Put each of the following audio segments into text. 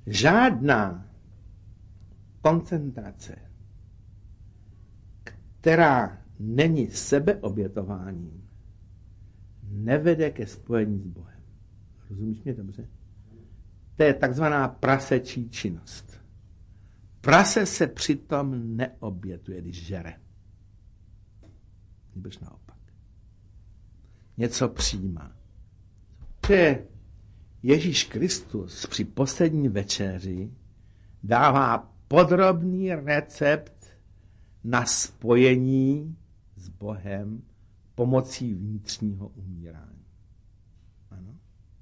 Žádná koncentrace, která není sebeobětováním, nevede ke spojení s Bohem. Rozumíš mě dobře? To je takzvaná prasečí činnost. Prase se přitom neobětuje, když žere. Nebož naopak. Něco přijímá. Že Ježíš Kristus při poslední večeři dává podrobný recept na spojení s Bohem pomocí vnitřního umírání. Ano?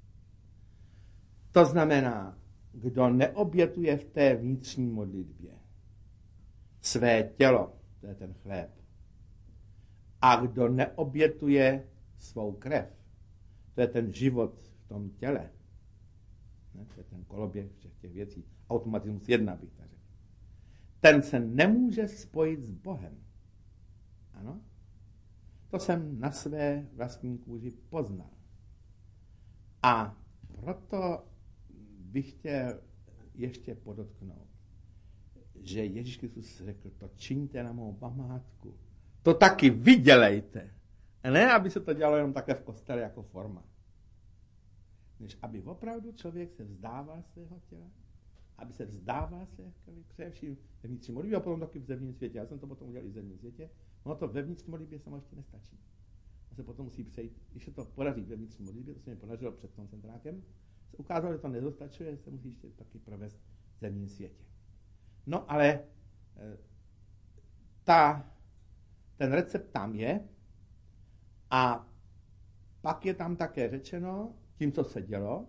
To znamená, kdo neobětuje v té vnitřní modlitbě své tělo, to je ten chléb, a kdo neobětuje svou krev, to je ten život v tom těle, ne? To je ten koloběh všech těch věcí, automatismus 1 bych tak řekl, ten se nemůže spojit s Bohem. Ano? To jsem na své vlastní kůži poznal. A proto bych chtěl ještě podotknout, že Ježíš Kristus řekl, to čiňte na mou památku. To taky vydělejte. A ne, aby se to dělalo jenom takhle v kostele jako forma. Než aby opravdu člověk se vzdával svého těla, aby se vzdával svého krvi, především ve vnitřní modlitbě a potom taky v zevním světě. Já jsem to potom udělal i v zevním světě. No to ve vnitřní modlitbě samo ještě nestačí. To se potom musí přejít, když se to podaří ve vnitřní modlitbě, to se mi podařilo před koncentrákem, se ukázalo, že to nedostačuje, že se musí ještě taky provést v zemním světě. No ale ten recept tam je a pak je tam také řečeno, tím, co se dělo,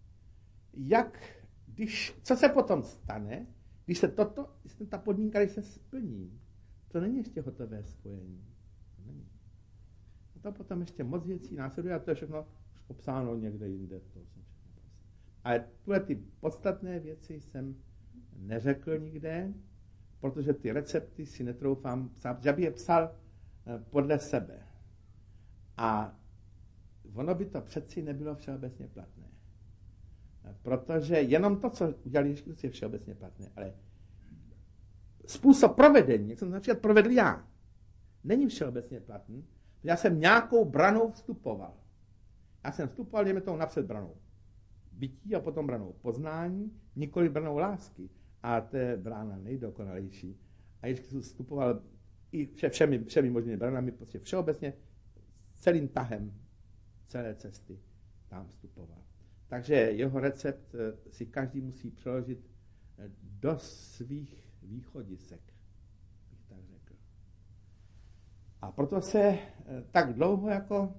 co se potom stane, když se ta podmínka, když se splní. To není ještě hotové spojení. To není. A to potom ještě moc věcí následuje a to je všechno už popsáno někde jinde. Ale tuhle ty podstatné věci jsem neřekl nikde, protože ty recepty si netroufám psát, že by je psal podle sebe. A ono by to přeci nebylo všeobecně platné. Protože jenom to, co udělal Ježíš, je všeobecně platné, ale způsob provedení, jak jsem například provedl já, není všeobecně platný. Já jsem nějakou branou vstupoval. Já jsem vstupoval, dejme tomu napřed branou bytí a potom branou poznání, nikoli branou lásky. A to je brána nejdokonalejší. A Ježíš vstupoval i všemi možnými branami, prostě všeobecně celým tahem celé cesty tam vstupoval. Takže jeho recept si každý musí přeložit do svých východisek, bych tak řekl. A proto se tak dlouho jako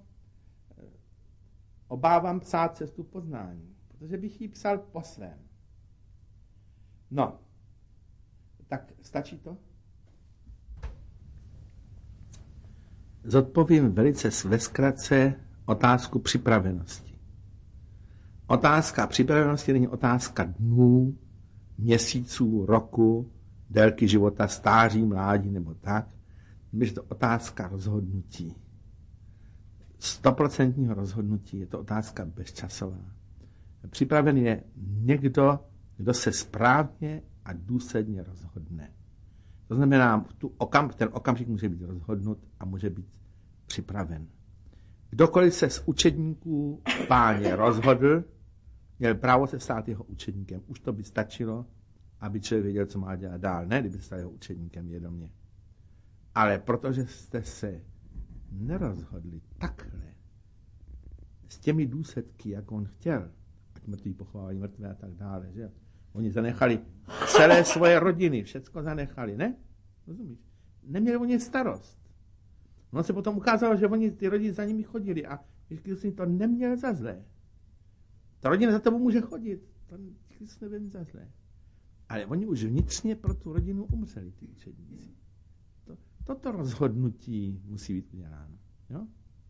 obávám psát cestu poznání, protože bych ji psal po svém. No, tak stačí to? Zodpovím velice ve zkratce otázku připravenosti. Otázka připravenosti není otázka dnů, měsíců, roku, délky života, stáří, mládí nebo tak. Je to otázka rozhodnutí. 100% rozhodnutí, je to otázka bezčasová. Připraven je někdo, kdo se správně a důsledně rozhodne. To znamená, ten okamžik může být rozhodnut a může být připraven. Kdokoliv se z učedníků Páně rozhodl, měl právo se stát jeho učedníkem. Už to by stačilo, aby člověk věděl, co má dělat dál. Ne, kdyby se stal jeho učedníkem vědomě. Ale protože jste se nerozhodli takhle, s těmi důsledky, jak on chtěl, ať mrtví pochovávají mrtvé a tak dále, že? Oni zanechali celé svoje rodiny, všecko zanechali, ne? Rozumíš? Neměli o ně starost. No se potom ukázalo, že oni, ty rodiny za nimi chodili a Kristus jim to neměl za zlé. Ta rodina za tebou může chodit, to Kristus nebyl za zlé. Ale oni už vnitřně pro tu rodinu umřeli, ty učedníci. Toto rozhodnutí musí být uděláno. Jo?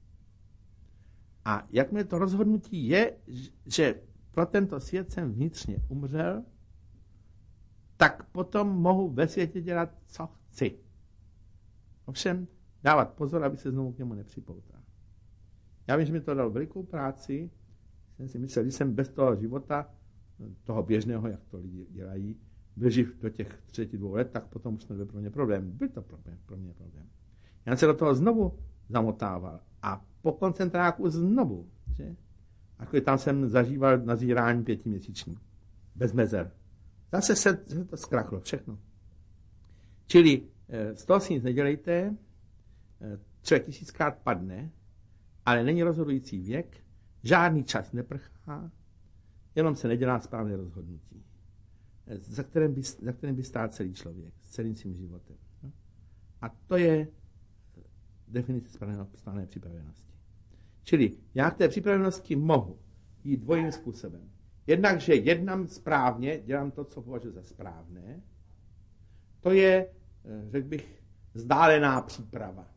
A jakmile to rozhodnutí je, že pro tento svět jsem vnitřně umřel, tak potom mohu ve světě dělat, co chci. Ovšem dávat pozor, aby se znovu k němu nepřipoutal. Já vím, že mi to dalo velikou práci. Jsem si myslel, když jsem bez toho života toho běžného, jak to lidi dělají, byl živ do těch 32 let, tak potom už to nebyl pro mě problém. Byl to pro mě problém. Já se do toho znovu zamotával a po koncentráku znovu, že? A tam jsem zažíval nazírání 5měsíční. Bez mezer. Zase se to zkrachlo, všechno. Čili z toho si nic nedělejte, člověk 1000krát padne, ale není rozhodující věk, žádný čas neprchá, jenom se nedělá správné rozhodnutí, za kterým by stál celý člověk, s celým svým životem. A to je definice správné připravenosti. Čili já k té připravenosti mohu jít dvojím způsobem. Jednak, že jednám správně, dělám to, co považuji za správné. To je, řekl bych, vzdálená příprava.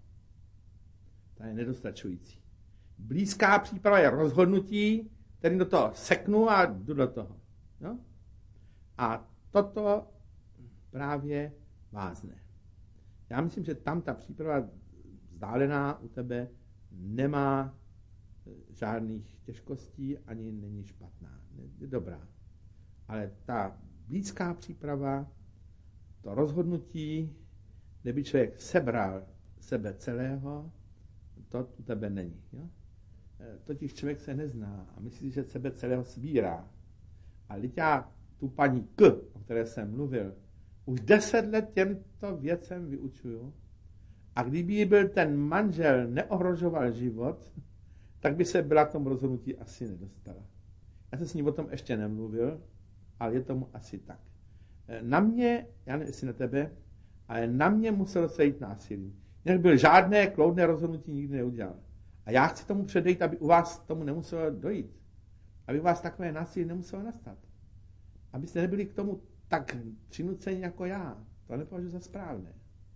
Ta je nedostačující. Blízká příprava je rozhodnutí, který do toho seknu a jdu do toho. No? A toto právě vázne. Já myslím, že tam ta příprava vzdálená u tebe nemá žádných těžkostí, ani není špatná. Je dobrá. Ale ta blízká příprava, to rozhodnutí, kde by člověk sebral sebe celého, to u tebe není. Jo? Totiž člověk se nezná a myslí, že sebe celého sbírá. A já tu paní K, o které jsem mluvil, už 10 let těmto věcem vyučuju. A kdyby jí byl ten manžel neohrožoval život, tak by se byla k tomu rozhodnutí asi nedostala. Já jsem s ní o tom ještě nemluvil, ale je tomu asi tak. Na mě, já nevím, jestli na tebe, ale na mě muselo se jít násilí. Jinak byl žádné kloudné rozhodnutí nikdy neudělal. A já chci tomu předejít, aby u vás tomu nemuselo dojít. Aby u vás takové násilí nemuselo nastat. Abyste nebyli k tomu tak přinuceni jako já. To nepovažuji za správné.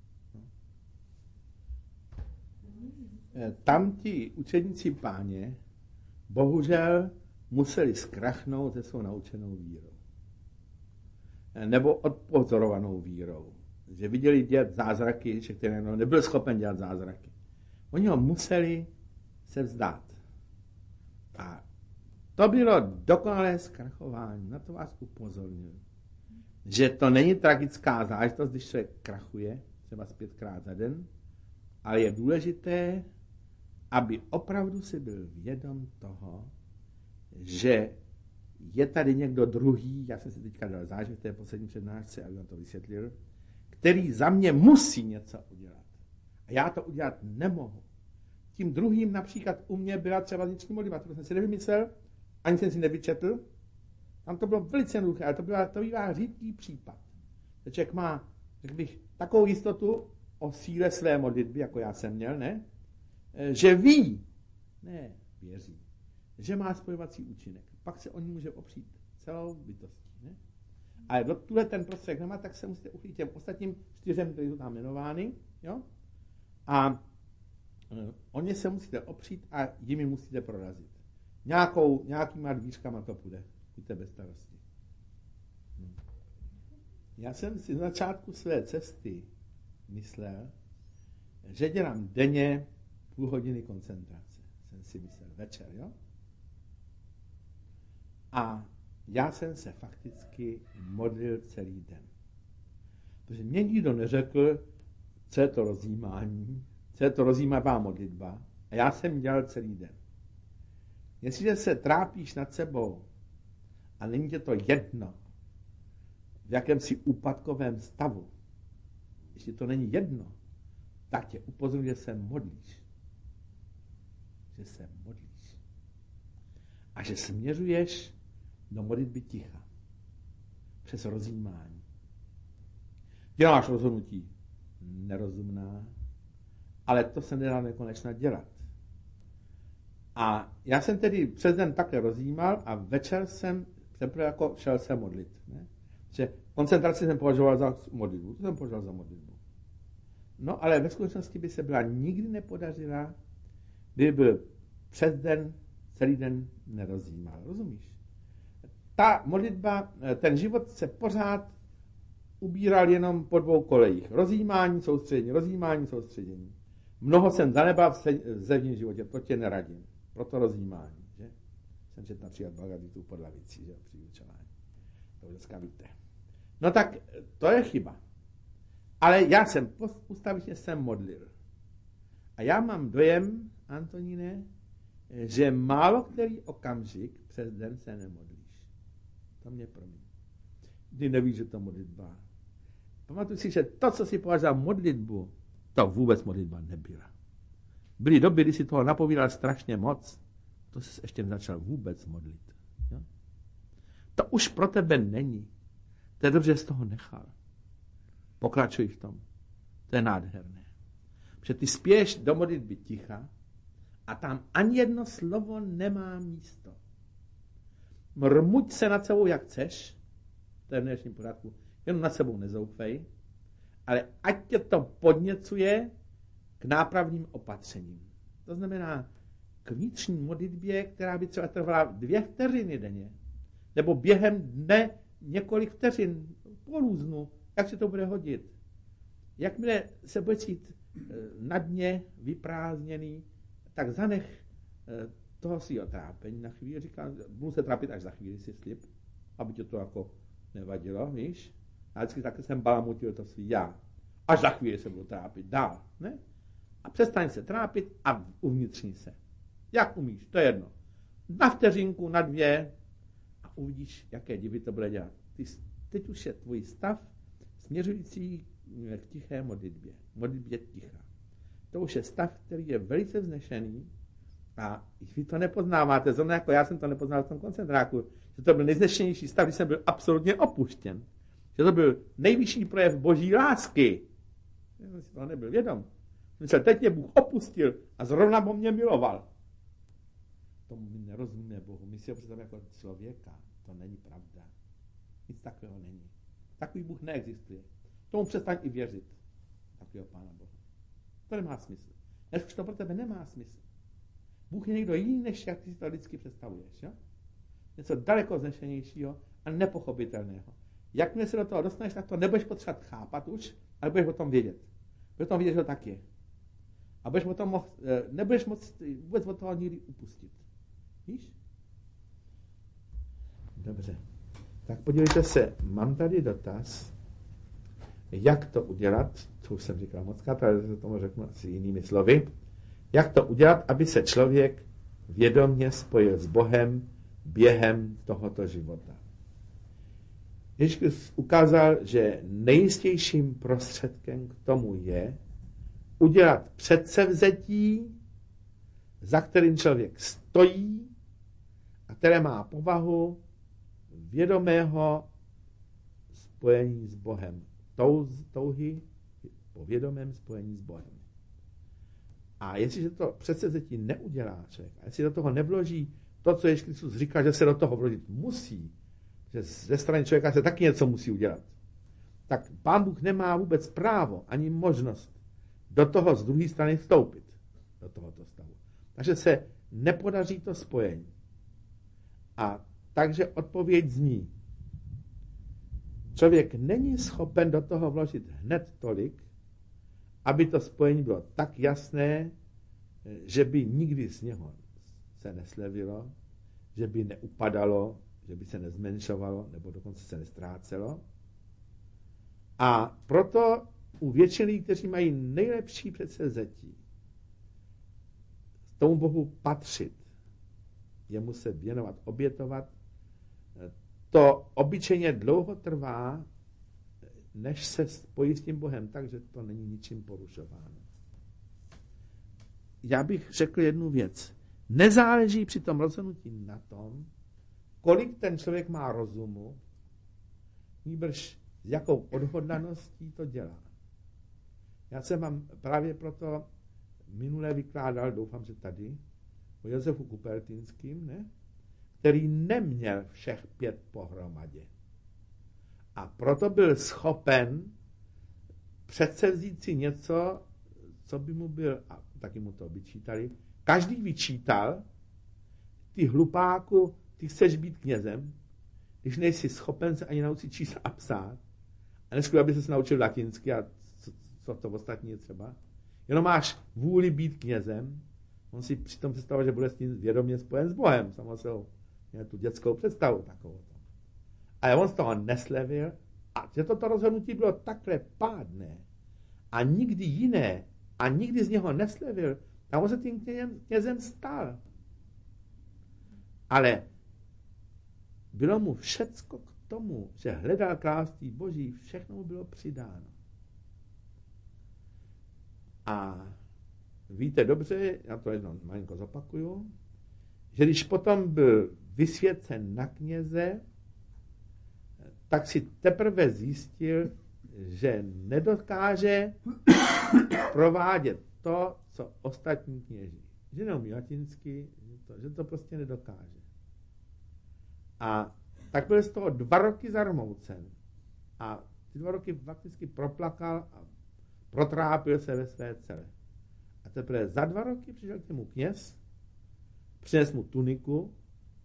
Tam ti učedníci Páně bohužel museli zkrachnout se svou naučenou vírou. Nebo odpozorovanou vírou. Že viděli dělat zázraky, že který nebyl schopen dělat zázraky. Oni ho museli se vzdát. A to bylo dokonalé zkrachování. Na to vás upozorňuji. Že to není tragická záležitost, když člověk krachuje, třeba 5krát za den, ale je důležité, aby opravdu si byl vědom toho, že je tady někdo druhý, já jsem si teďka dal zážitek v té poslední přednášce, aby vám to vysvětlil, který za mě musí něco udělat. A já to udělat nemohu. Tím druhým například u mě byla třeba vnitřní modlitba, to jsem si nevymyslel, ani jsem si nevyčetl. Tam to bylo velice jednoduché, ale to bývá řídký případ. Člověk má, řekl bych, takovou jistotu o síle své modlitby, jako já jsem měl, ne? Že ví, ne, věří, že má spojovací účinek. Pak se o ní může opřít celou bytostí, ne? Ale do tuhle ten prostředek nemá, tak se musíte uchytit těm ostatním 4, kteří jsou tam jmenovány, jo? A o ně se musíte opřít a jimi musíte prorazit. Nějakýma dvířkama to půjde. Buďte bez starosti. Já jsem si na začátku své cesty myslel, že dělám denně půl hodiny koncentrace. Jsem si myslel večer, jo? A já jsem se fakticky modlil celý den. Protože mě nikdo neřekl, co je to rozjímání, co je to rozjímavá modlitba. A já jsem dělal celý den. Jestliže se trápíš nad sebou a není tě to jedno, v jakémsi úpadkovém stavu, jestli to není jedno, tak tě upozorňuji, že se modlíš. Že se modlíš. A že směřuješ do modlitby ticha. Přes rozjímání. Děláš rozhodnutí nerozumná, ale to se nedá nekonečna dělat. A já jsem tedy přes den takhle rozjímal a večer jsem teprve jako šel se modlit. Ne? Že koncentraci jsem považoval za modlitbu. To jsem považoval za modlitbu. No ale ve skutečnosti by se byla nikdy nepodařila, kdyby byl přes den, celý den nerozjímal. Rozumíš? Ta modlitba, ten život se pořád ubíral jenom po 2 kolejích. Rozjímání, soustředění. Mnoho jsem zanedbal v zevním životě, to tě neradím. Proto rozjímání, že? Jsem četl například Bhagavad Gita pod lavicí, že? Při vyučování. To dneska víte. No tak to je chyba. Ale já jsem ustavičně modlil. A já mám dojem, Antoníne, že málo který okamžik přes den se nemodlíš. To mě promiň. Ty nevíš, že to modlitba. Pamatuj si, že to, co si považoval za modlitbu, to vůbec modlitba nebyla. Byly doby, kdy si toho napovídal strašně moc, to jsi ještě nezačal vůbec modlit. Jo? To už pro tebe není. To je dobře, že jsi toho nechal. Pokračuj v tom. To je nádherné. Protože ty spěš do modlitby ticha a tam ani jedno slovo nemá místo. Mrmuť se nad sebou, jak chceš, to je v dnešním pořádku, jenom nad sebou nezoufej, ale ať tě to podněcuje k nápravným opatřením. To znamená k vnitřní modlitbě, která by třeba trvala 2 vteřiny denně, nebo během dne několik vteřin, po různu, jak se to bude hodit. Jakmile se bude cít na dně vyprázdněný, tak zanech toho svýho trápení na chvíli. Říkám, budu se trápit až za chvíli, si slib, aby tě to jako nevadilo, víš? A vždycky taky jsem balamutil to svý já. Až za chvíli se budu trápit dál, ne? A přestaň se trápit a uvnitřni se. Jak umíš, to je jedno. Na vteřinku, na 2 a uvidíš, jaké divy to bude dělat. Teď už je tvůj stav směřující k tiché modlitbě. Modlitbě ticha. To už je stav, který je velice vznešený a vy to nepoznáváte, zrovna jako já jsem to nepoznal v tom koncentráku, že to byl nejvznešenější stav, když jsem byl absolutně opuštěn. Že to byl nejvyšší projev boží lásky. Já jsem si toho nebyl vědom. Myslím, teď mě Bůh opustil a zrovna bo mě miloval. Tomu my nerozumíme Bohu. My si ho představíme jako člověka. To není pravda. Nic takového není. Takový Bůh neexistuje. Tomu přestaň i věřit. Takového Pána Boha. To nemá smysl. Než už to pro tebe nemá smysl. Bůh je někdo jiný, než jak ty si to vždycky představuješ. Jo? Něco daleko vznešenějšího a nepochopitelného. Jakmile se do toho dostaneš, tak to nebudeš potřebovat chápat už, ale budeš o tom vědět. Budeš o tom vědět, že to tak je. A budeš o tom nebudeš moct vůbec od toho nikdy upustit. Víš? Dobře. Tak podívejte se, mám tady dotaz, jak to udělat, to už jsem říkal mockrát, ale se tomu řeknu asi jinými slovy, jak to udělat, aby se člověk vědomě spojil s Bohem během tohoto života. Ježíš ukázal, že nejistějším prostředkem k tomu je udělat předsevzetí, za kterým člověk stojí a které má povahu vědomého spojení s Bohem. Touhy po vědomém spojení s Bohem. A jestliže to předsevzetí neudělá člověk, a jestli do toho nevloží to, co Ježíš Kristus říká, že se do toho vložit musí, že ze strany člověka se taky něco musí udělat, tak Pán Bůh nemá vůbec právo ani možnost do toho z druhé strany vstoupit, do tohoto stavu. Takže se nepodaří to spojení. A takže odpověď zní, člověk není schopen do toho vložit hned tolik, aby to spojení bylo tak jasné, že by nikdy z něho se neslevilo, že by neupadalo, že by se nezmenšovalo, nebo dokonce se nestrácelo. A proto u většiny lidí, kteří mají nejlepší předsevzetí, tomu Bohu patřit, jemu se věnovat, obětovat, to obyčejně dlouho trvá, než se spojí s tím Bohem, takže to není ničím porušováno. Já bych řekl jednu věc. Nezáleží při tom rozhodnutí na tom, kolik ten člověk má rozumu, nýbrž s jakou odhodlaností to dělá. Já jsem vám právě proto minule vykládal, doufám, že tady, o Josefu Kupertinským, ne? Který neměl všech 5 pohromadě. A proto byl schopen předsevzít si něco, co by mu byl, a taky mu to vyčítali, každý vyčítal, ty hlupáku, ty chceš být knězem, když nejsi schopen se ani naučit číst a psát, a neškoda, aby se naučil latinsky a co to ostatní je třeba, jenom máš vůli být knězem, on si přitom představuje, že bude s tím vědomě spojen s Bohem, samozřejmě měl tu dětskou představu takovou. ale on z toho neslevil a že toto rozhodnutí bylo takhle pádné a nikdy jiné a nikdy z něho neslevil, a on se tím knězem stal. Ale bylo mu všecko k tomu, že hledal království Boží, všechno mu bylo přidáno. A víte dobře, já to jenom malinko zopakuju, že když potom byl vysvěcen na kněze, tak si teprve zjistil, že nedokáže provádět to, co ostatní kněží. Že neumí latinsky, že to prostě nedokáže. A tak byl z toho 2 roky zarmoucen. A ty 2 roky fakticky proplakal a protrápil se ve své cele. A teprve za 2 roky přišel k němu kněz, přines mu tuniku,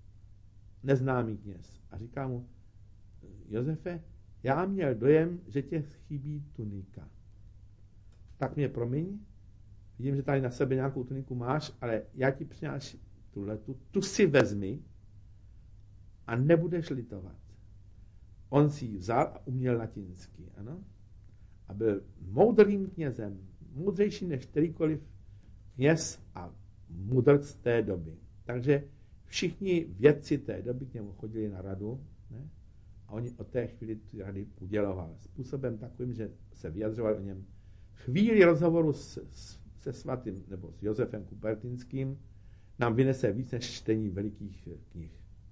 neznámý kněz. A říká mu, Josefe, já měl dojem, že tě chybí tunika. Tak mě promiň, vidím, že tady na sebe nějakou tuniku máš, ale já ti přináším tuhletu, tu si vezmi a nebudeš litovat. On si ji vzal a uměl latinsky, ano? A byl moudrým knězem, moudřejší než kterýkoliv kněz a mudrc té doby. Takže všichni vědci té doby k němu chodili na radu, ne? A oni od té chvíli ty rady udělovali. Způsobem takovým, že se vyjadřovali o něm. Chvíli rozhovoru se svatým, nebo s Josefem Kupertinským, nám vynese víc než čtení velikých knih.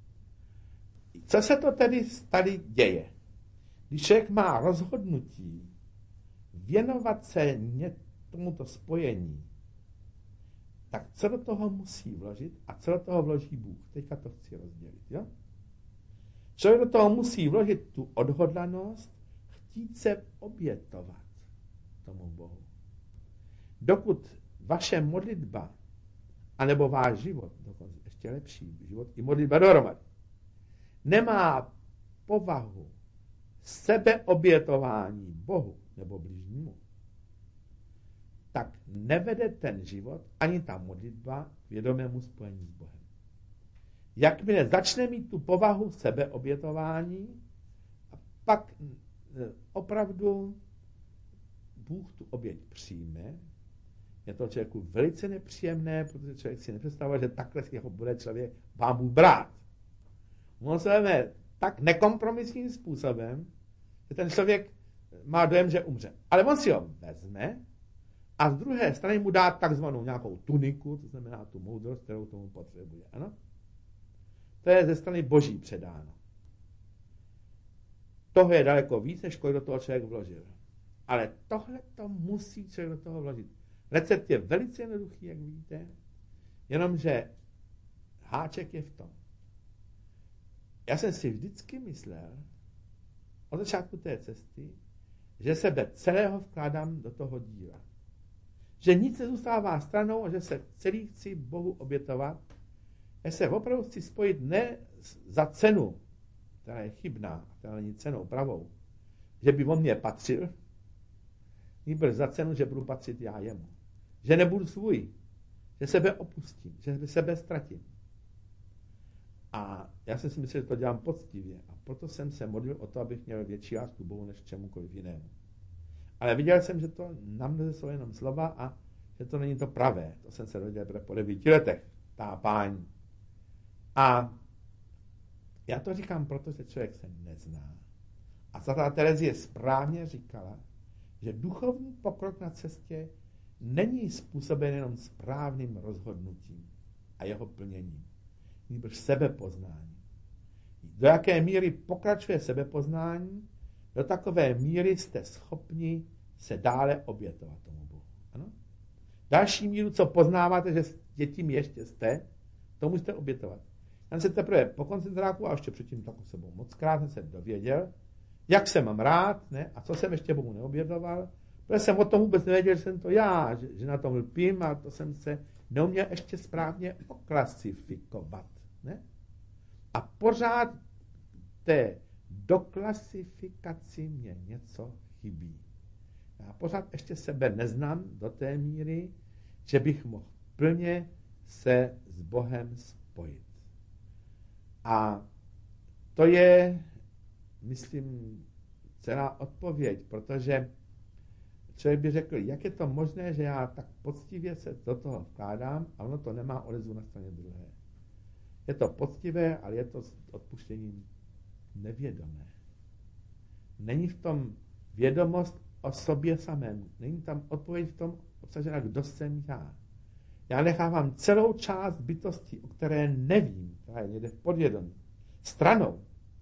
Co se to tedy tady děje? Když člověk má rozhodnutí věnovat se tomuto spojení, tak co do toho musí vložit a co do toho vloží Bůh? Teďka to chci rozdělit. Jo? Člověk do toho musí vložit tu odhodlanost, chtít se obětovat tomu Bohu. Dokud vaše modlitba, anebo váš život, dokonce ještě lepší život, i modlitba dohromady, nemá povahu sebeobětování Bohu nebo bližnímu, tak nevede ten život ani ta modlitba k vědomému spojení s Bohem. Jakmile začne mít tu povahu sebeobětování, a pak opravdu Bůh tu oběť přijme, je to člověku velice nepříjemné, protože člověk si nepředstavuje, že takhle si ho bude člověk Pán Bůh brát. On se veme tak nekompromisním způsobem, že ten člověk má dojem, že umře. Ale on si ho vezme a z druhé strany mu dá takzvanou nějakou tuniku, to znamená tu moudrost, kterou tomu potřebuje. Ano? To je ze strany Boží předáno. Toho je daleko víc, než kolik do toho člověk vložil. Ale tohle to musí člověk do toho vložit. Recept je velice jednoduchý, jak víte, jenomže háček je v tom. Já jsem si vždycky myslel, od začátku té cesty, že sebe celého vkládám do toho díla. Že nic nezůstává stranou a že se celý chci Bohu obětovat. Já se opravdu chci spojit ne za cenu, která je chybná, která není cenou pravou, že by on mě patřil, nýbrž za cenu, že budu patřit já jemu. Že nebudu svůj, že sebe opustím, že sebe ztratím. A já jsem si myslel, že to dělám poctivě a proto jsem se modlil o to, abych měl větší lásku Bohu než čemukoliv jinému. Ale viděl jsem, že to na mne jsou jenom slova a že to není to pravé. To jsem se dověděl po 9 letech, tápání. A já to říkám, protože člověk se nezná. A svatá Terezie správně říkala, že duchovní pokrok na cestě není způsoben jenom správným rozhodnutím a jeho plněním, nýbrž sebepoznání. Do jaké míry pokračuje sebepoznání, do takové míry jste schopni se dále obětovat tomu Bohu. Ano? Další míru, co poznáváte, že tím ještě jste, tomu jste obětovat. Já se teprve po koncentráku a ještě předtím takovou sebou mockrát jsem se dověděl, jak se mám rád, ne? A co jsem ještě Bohu neobětoval, protože jsem o tom vůbec nevěděl, že jsem to já, že na tom lpím a to jsem se neuměl ještě správně oklasifikovat. Ne? A pořád té doklasifikaci mě něco chybí. Já pořád ještě sebe neznám do té míry, že bych mohl plně se s Bohem spojit. A to je myslím, celá odpověď, protože člověk by řekl, jak je to možné, že já tak poctivě se do toho vkládám a ono to nemá odezvu na straně druhé. Je to poctivé, ale je to s odpuštěním nevědomé. Není v tom vědomost o sobě samém. Není tam odpověď v tom obsažena, kdo jsem já. Já nechávám celou část bytosti, o které nevím, která je někde v podvědomí, stranou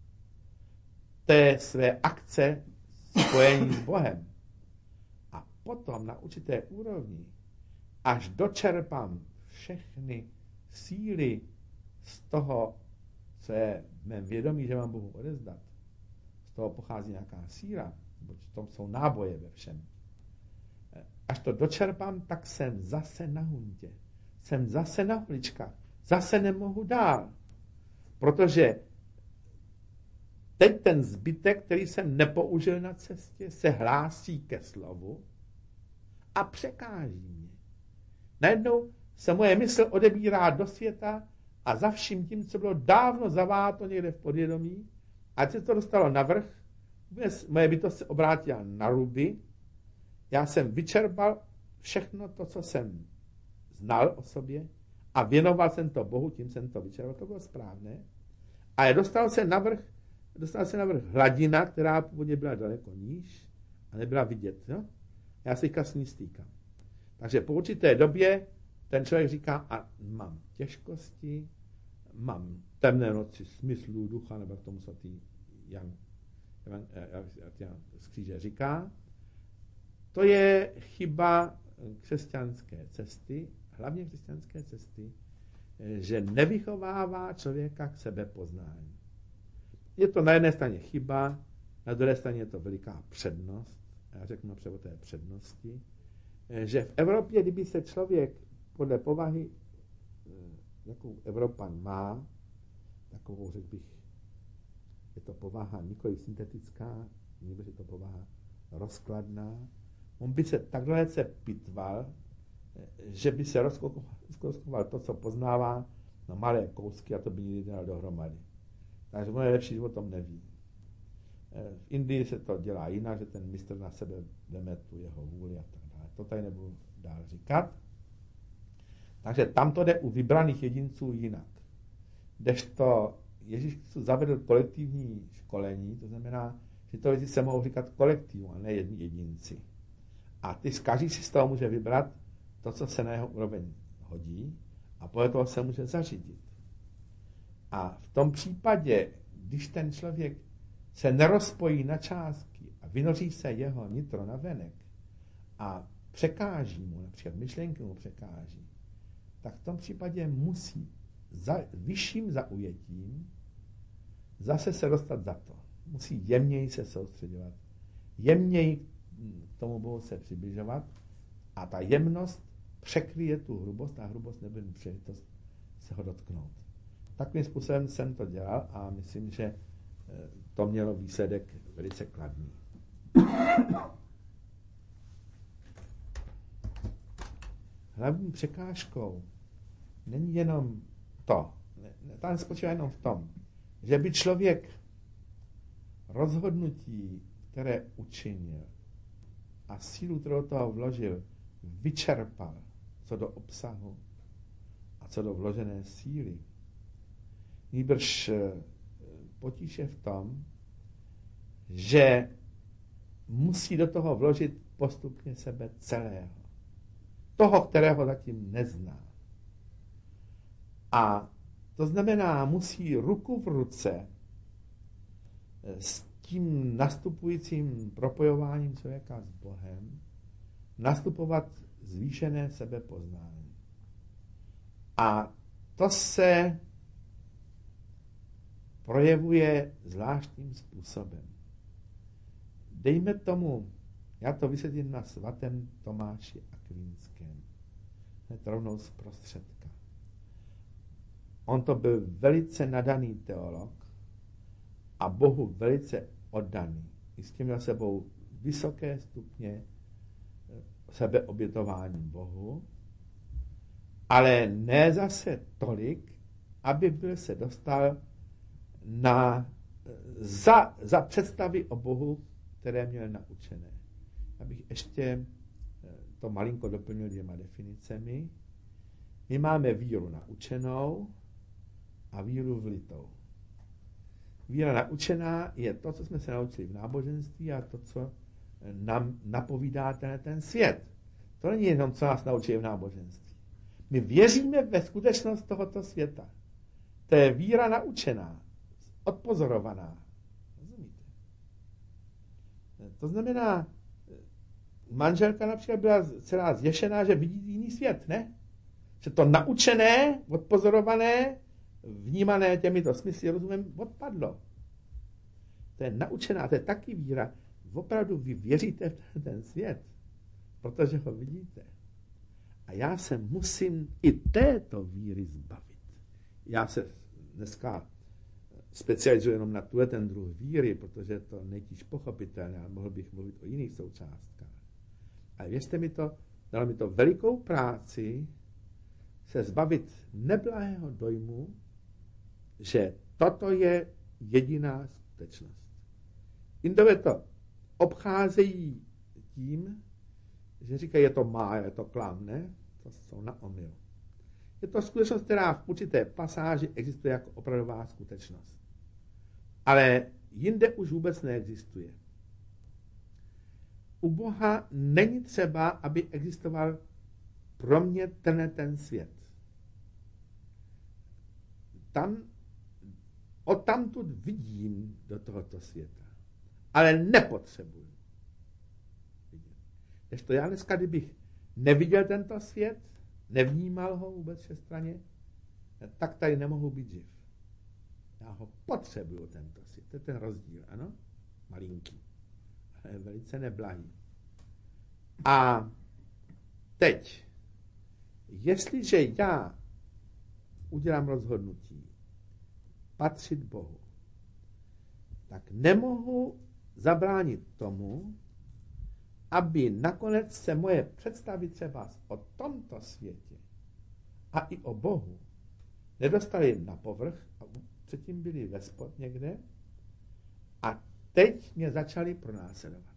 té své akce spojení s Bohem. A potom na určité úrovni, až dočerpám všechny síly z toho, co je v mém vědomí, že mám Bohu odevzdat, z toho pochází nějaká síla, nebo v tom jsou náboje ve všem. Až to dočerpám, tak jsem zase na hundě. Jsem zase na holičkách. Zase nemohu dál. Protože teď ten zbytek, který jsem nepoužil na cestě, se hlásí ke slovu a překáží mě. Najednou se moje mysl odebírá do světa a za vším tím, co bylo dávno zaváto někde v podvědomí, a teď to dostalo navrch, moje bytost se obrátila na ruby, já jsem vyčerpal všechno to, co jsem znal o sobě a věnoval jsem to Bohu, tím jsem to vyčerpal, to bylo správné. Ale dostal se navrch hladina, která původně byla daleko níž a nebyla vidět. No? Já se teďka s ní stýkám. Takže po určité době ten člověk říká, a mám těžkosti, mám temné noci smyslu ducha, nebo k tomu svatý Jan z kříže říká. To je chyba křesťanské cesty, hlavně křesťanské cesty, že nevychovává člověka k sebepoznání. Je to na jedné straně chyba, na druhé straně je to veliká přednost, já řeknu například té přednosti, že v Evropě, kdyby se člověk podle povahy, jakou Evropan má, takovou, řekl bych, je to povaha nikoli syntetická, nebo je to povaha rozkladná, on by se tak dalece pitval, že by se rozkouskoval to, co poznává, na malé kousky a to by nikdy dal dohromady. Takže on je lepší, že o tom neví. V Indii se to dělá jinak, že ten mistr na sebe veme tu jeho vůli a tak dále. To tady nebudu dál říkat. Takže tam to jde u vybraných jedinců jinak. Kdežto Ježíš Kristus zavedl kolektivní školení, to znamená, že to věci se mohou říkat kolektivu, a ne jedinci. A každý si z toho může vybrat to, co se na jeho úroveň hodí, a podle toho se může zařídit. A v tom případě, když ten člověk se nerozpojí na částky a vynoří se jeho nitro na venek a překáží mu, například myšlenky mu překáží, tak v tom případě musí za vyšším zaujetím zase se dostat za to. Musí jemněji se soustředovat, jemněji k tomu Bohu se přibližovat a ta jemnost překryje tu hrubost a hrubost nebude příležitost se ho dotknout. Takovým způsobem jsem to dělal a myslím, že to mělo výsledek velice kladný. Hlavní překážkou není jenom to, tam spočívá jenom v tom, že by člověk rozhodnutí, které učinil a sílu, kterou toho vložil, vyčerpal co do obsahu a co do vložené síly. Nýbrž potíž je v tom, že musí do toho vložit postupně sebe celého. Toho, kterého zatím nezná. A to znamená, musí ruku v ruce s tím nastupujícím propojováním člověka s Bohem nastupovat zvýšené sebepoznání. A to se projevuje zvláštním způsobem. Dejme tomu, já to vysvětlím na svatém Tomáši Akvínském, hned rovnou zprostředka. On to byl velice nadaný teolog a Bohu velice oddaný. I s tím měl sebou vysoké stupně sebeobětování Bohu, ale ne zase tolik, aby byl se dostal na za představy o Bohu, které měl naučené. Abych ještě to malinko doplnil 2 definicemi. My máme víru naučenou a víru vlitou. Víra naučená je to, co jsme se naučili v náboženství a to, co nám napovídá ten svět. To není jenom, co nás naučí v náboženství. My věříme ve skutečnost tohoto světa. To je víra naučená, odpozorovaná. Rozumíte? To znamená, manželka například byla celá zděšená, že vidí jiný svět, ne? Že to naučené, odpozorované, vnímané těmito smysly, rozumím, odpadlo. To je naučená, to je taky víra. Opravdu vy věříte v ten svět, protože ho vidíte. A já se musím i této víry zbavit. Já se dneska specializuji jenom na ten druh víry, protože to nejtíž pochopitelné, ale mohl bych mluvit o jiných součástkách. Ale věřte mi to, dalo mi to velikou práci se zbavit neblahého dojmu, že toto je jediná skutečnost. Indové to obcházejí tím, že říkají, je to mája, je to klam, ne? To jsou na omyl. Je to skutečnost, která v určité pasáži existuje jako opravdová skutečnost. Ale jinde už vůbec neexistuje. U Boha není třeba, aby existoval pro mě ten svět. Odtamtud vidím do tohoto světa, ale nepotřebuji. Ještě já dneska, kdybych neviděl tento svět, nevnímal ho vůbec všestranně, tak tady nemohu být živ. Já ho potřebuju, tento svět. To je ten rozdíl, ano? Malinký, ale velice neblahý. A teď, jestliže já udělám rozhodnutí patřit Bohu, tak nemohu zabránit tomu, aby nakonec se moje představy třeba o tomto světě a i o Bohu nedostaly na povrch a předtím byli ve spod někde a teď mě začali pronásledovat.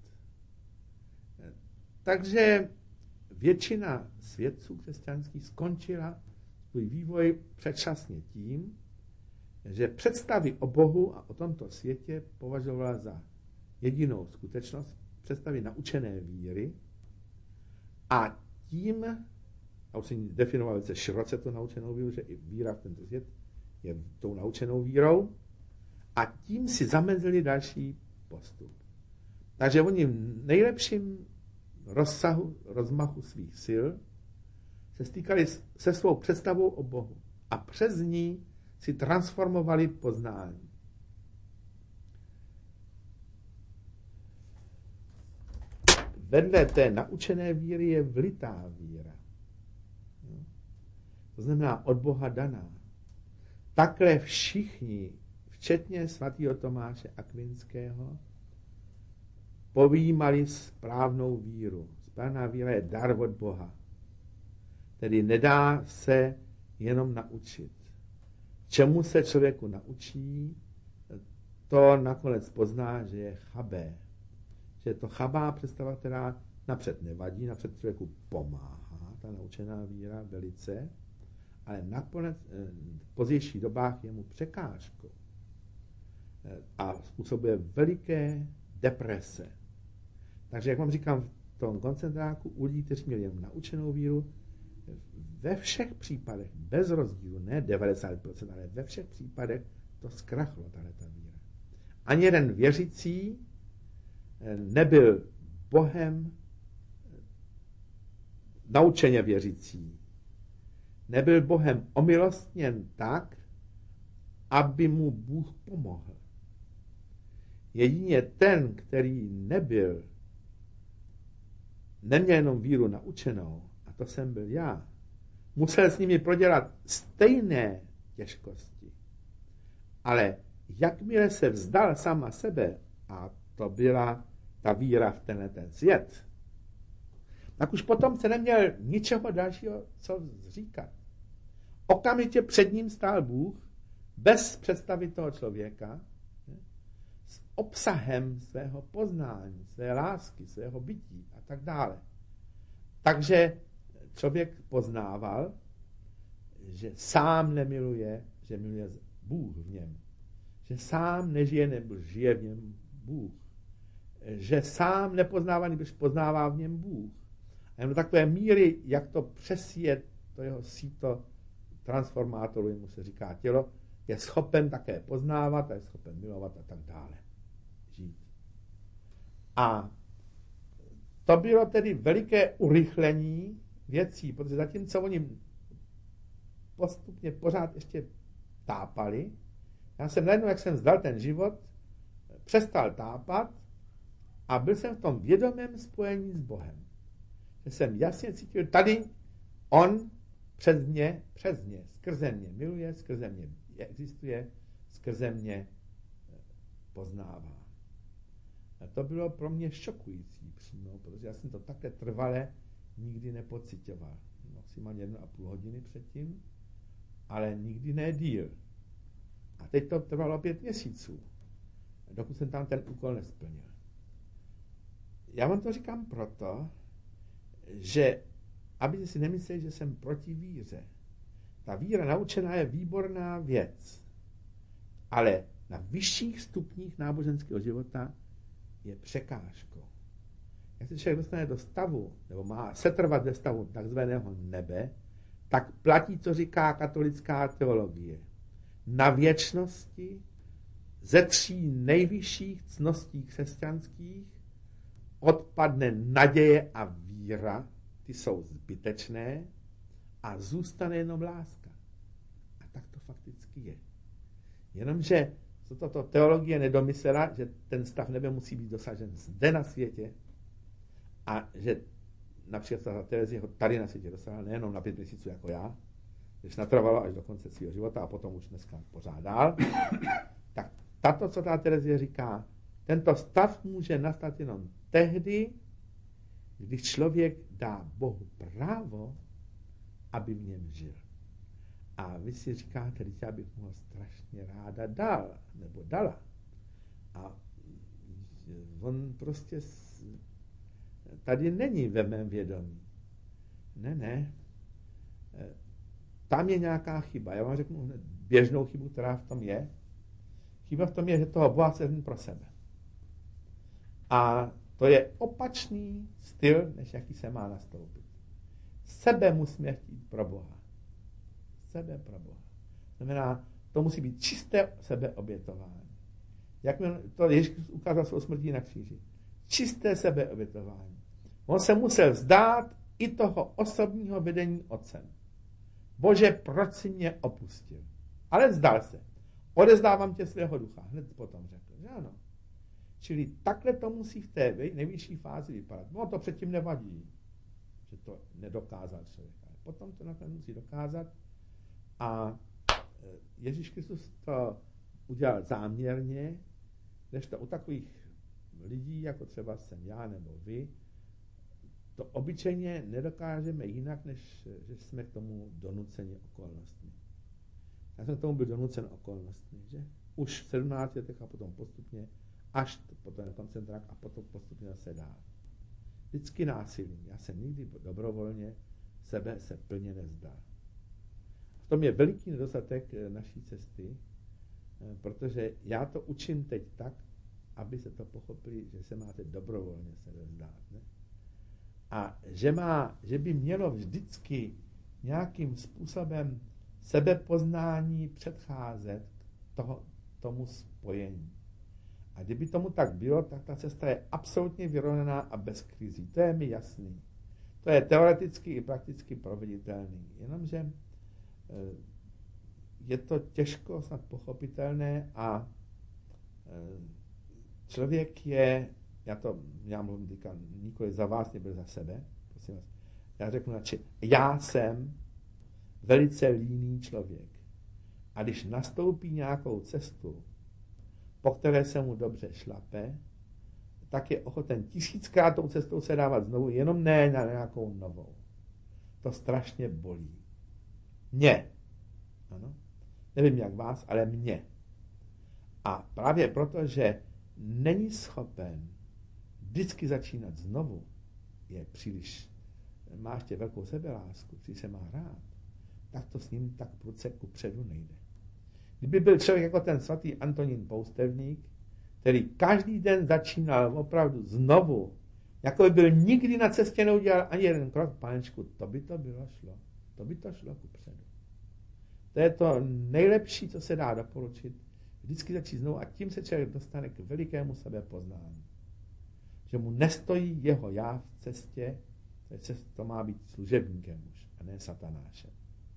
Takže většina svědců křesťanských skončila svůj vývoj předčasně tím, že představy o Bohu a o tomto světě považovala za jedinou skutečnost, představy naučené víry a tím, a už jsem definoval velice široce tu naučenou víru, že i víra v tento svět je tou naučenou vírou a tím si zamezili další postup. Takže oni v nejlepším rozmachu svých sil se stýkali se svou představou o Bohu a přes ní si transformovali poznání. Vedle té naučené víry je vlitá víra. To znamená od Boha daná. Takhle všichni, včetně svatého Tomáše Akvinského, povímali správnou víru. Správná víra je dar od Boha. Tedy nedá se jenom naučit. Čemu se člověku naučí, to nakonec pozná, že je chabé. Že je to chabá představa, která napřed nevadí, napřed člověku pomáhá, ta naučená víra velice, ale nakonec v pozdějších dobách je mu překážkou a způsobuje veliké deprese. Takže, jak vám říkám, v tom koncentráku u lidí, kteří měli jen naučenou víru, ve všech případech, bez rozdílu, ne 90%, ale ve všech případech to zkrachlo, tahleta víra. Ani jeden věřící nebyl Bohem naučeně věřící. Nebyl Bohem omilostněn tak, aby mu Bůh pomohl. Jedině ten, který neměl jenom víru naučenou, a to jsem byl já, musel s nimi prodělat stejné těžkosti. Ale jakmile se vzdal sama sebe, a to byla ta víra v ten svět, tak už potom se neměl ničeho dalšího, co říkat. Okamžitě před ním stál Bůh, bez představy toho člověka, s obsahem svého poznání, své lásky, svého bytí a tak dále. Takže člověk poznával, že sám nemiluje, že miluje Bůh v něm. Že sám nežije, nebo žije v něm Bůh. Že sám nepoznává, nebo poznává v něm Bůh. A jen do takové míry, jak to přesije to jeho síto transformátoru, jemu se říká tělo, je schopen také poznávat a je schopen milovat a tak dále. Žít. A to bylo tedy veliké urychlení věcí, protože zatímco oni postupně pořád ještě tápali, já jsem najednou, jak jsem vzdal ten život, přestal tápat a byl jsem v tom vědomém spojení s Bohem. Že jsem jasně cítil, tady on přes mě, skrze mě miluje, skrze mě existuje, skrze mě poznává. A to bylo pro mě šokující přímo, protože já jsem to takhle trvale nikdy nepocitoval. Maximálně 1,5 hodiny předtím, ale nikdy ne díl. A teď to trvalo 5 měsíců, dokud jsem tam ten úkol nesplnil. Já vám to říkám proto, že aby si nemysleli, že jsem proti víře. Ta víra naučená je výborná věc, ale na vyšších stupních náboženského života je překážkou. Jak se člověk dostane do stavu, nebo má setrvat ze stavu takzvaného nebe, tak platí, co říká katolická teologie. Na věčnosti ze 3 nejvyšších cností křesťanských odpadne naděje a víra, ty jsou zbytečné, a zůstane jenom láska. A tak to fakticky je. Jenomže tato teologie nedomyslela, že ten stav nebe musí být dosažen zde na světě a že například ta Terezie ho tady na světě dosáhla nejenom na 5 měsíců jako já, když natrvalo až do konce svého života a potom už dneska pořád dál, tak tato, co ta Terezie říká, tento stav může nastat jenom tehdy, když člověk dá Bohu právo, aby v něm žil. A vy si říkáte, že já bych mu ho strašně ráda dal, nebo dala. A on prostě tady není ve mém vědomí. Ne. Tam je nějaká chyba. Já vám řeknu hned běžnou chybu, která v tom je. Chyba v tom je, že toho Boha chce pro sebe. A to je opačný styl, než jaký se má nastoupit. Sebe musíme chtít pro Boha. Sebe pro Boha. Znamená, to musí být čisté sebeobětování. Jak to Ježíš ukázal svou smrtí na kříži. Čisté sebeobětování. On se musel vzdát i toho osobního vedení otcem. Bože, proč jsi mě opustil? Ale vzdal se. Odezdávám tě svého ducha. Hned potom řekl, že ano. Čili takhle to musí v té nejvyšší fázi vypadat. No to předtím nevadí, že to nedokázal člověk. Ale potom to nakonec musí dokázat. A Ježíš Kristus to udělal záměrně, než to u takových lidí, jako třeba jsem já nebo vy, to obyčejně nedokážeme jinak, než že jsme k tomu donuceni okolnostmi. Já jsem k tomu byl donucen okolnostmi, že? Už v 17 letech a potom postupně, až potom na koncentrák a potom postupně zase dál. Vždycky násilím. Já jsem nikdy dobrovolně sebe se plně nevzdal. V tom je veliký nedostatek naší cesty, protože já to učím teď tak, aby se to pochopili, že se máte dobrovolně sebe vzdát. Ne? A že by mělo vždycky nějakým způsobem sebepoznání předcházet tomu spojení. A kdyby tomu tak bylo, tak ta cesta je absolutně vyrovnaná a bez krizí. To je mi jasný. To je teoreticky i prakticky proveditelný. Jenomže je to těžko snad pochopitelné a člověk je, já mluvím teďka nikoli za vás, nebyl za sebe, prosím vás. Já řeknu radši, já jsem velice líný člověk. A když nastoupí nějakou cestu, po které se mu dobře šlape, tak je ochoten 1000krát tou cestou se dávat znovu, jenom ne na nějakou novou. To strašně bolí. Mě. Ano? Nevím jak vás, ale mě. A právě proto, že není schopen vždycky začínat znovu, je příliš, má ještě velkou sebelásku, když se má rád, tak to s ním tak prudce kupředu nejde. Kdyby byl člověk jako ten svatý Antonín Poustevník, který každý den začínal opravdu znovu, jako by byl nikdy na cestě neudělal ani jeden krok, panečku, to by to bylo šlo. To by to šlo kupředu. To je to nejlepší, co se dá doporučit. Vždycky začít znovu a tím se člověk dostane k velikému sebepoznání. Že mu nestojí jeho já v cestě, to má být služebníkem už, a ne satanášem.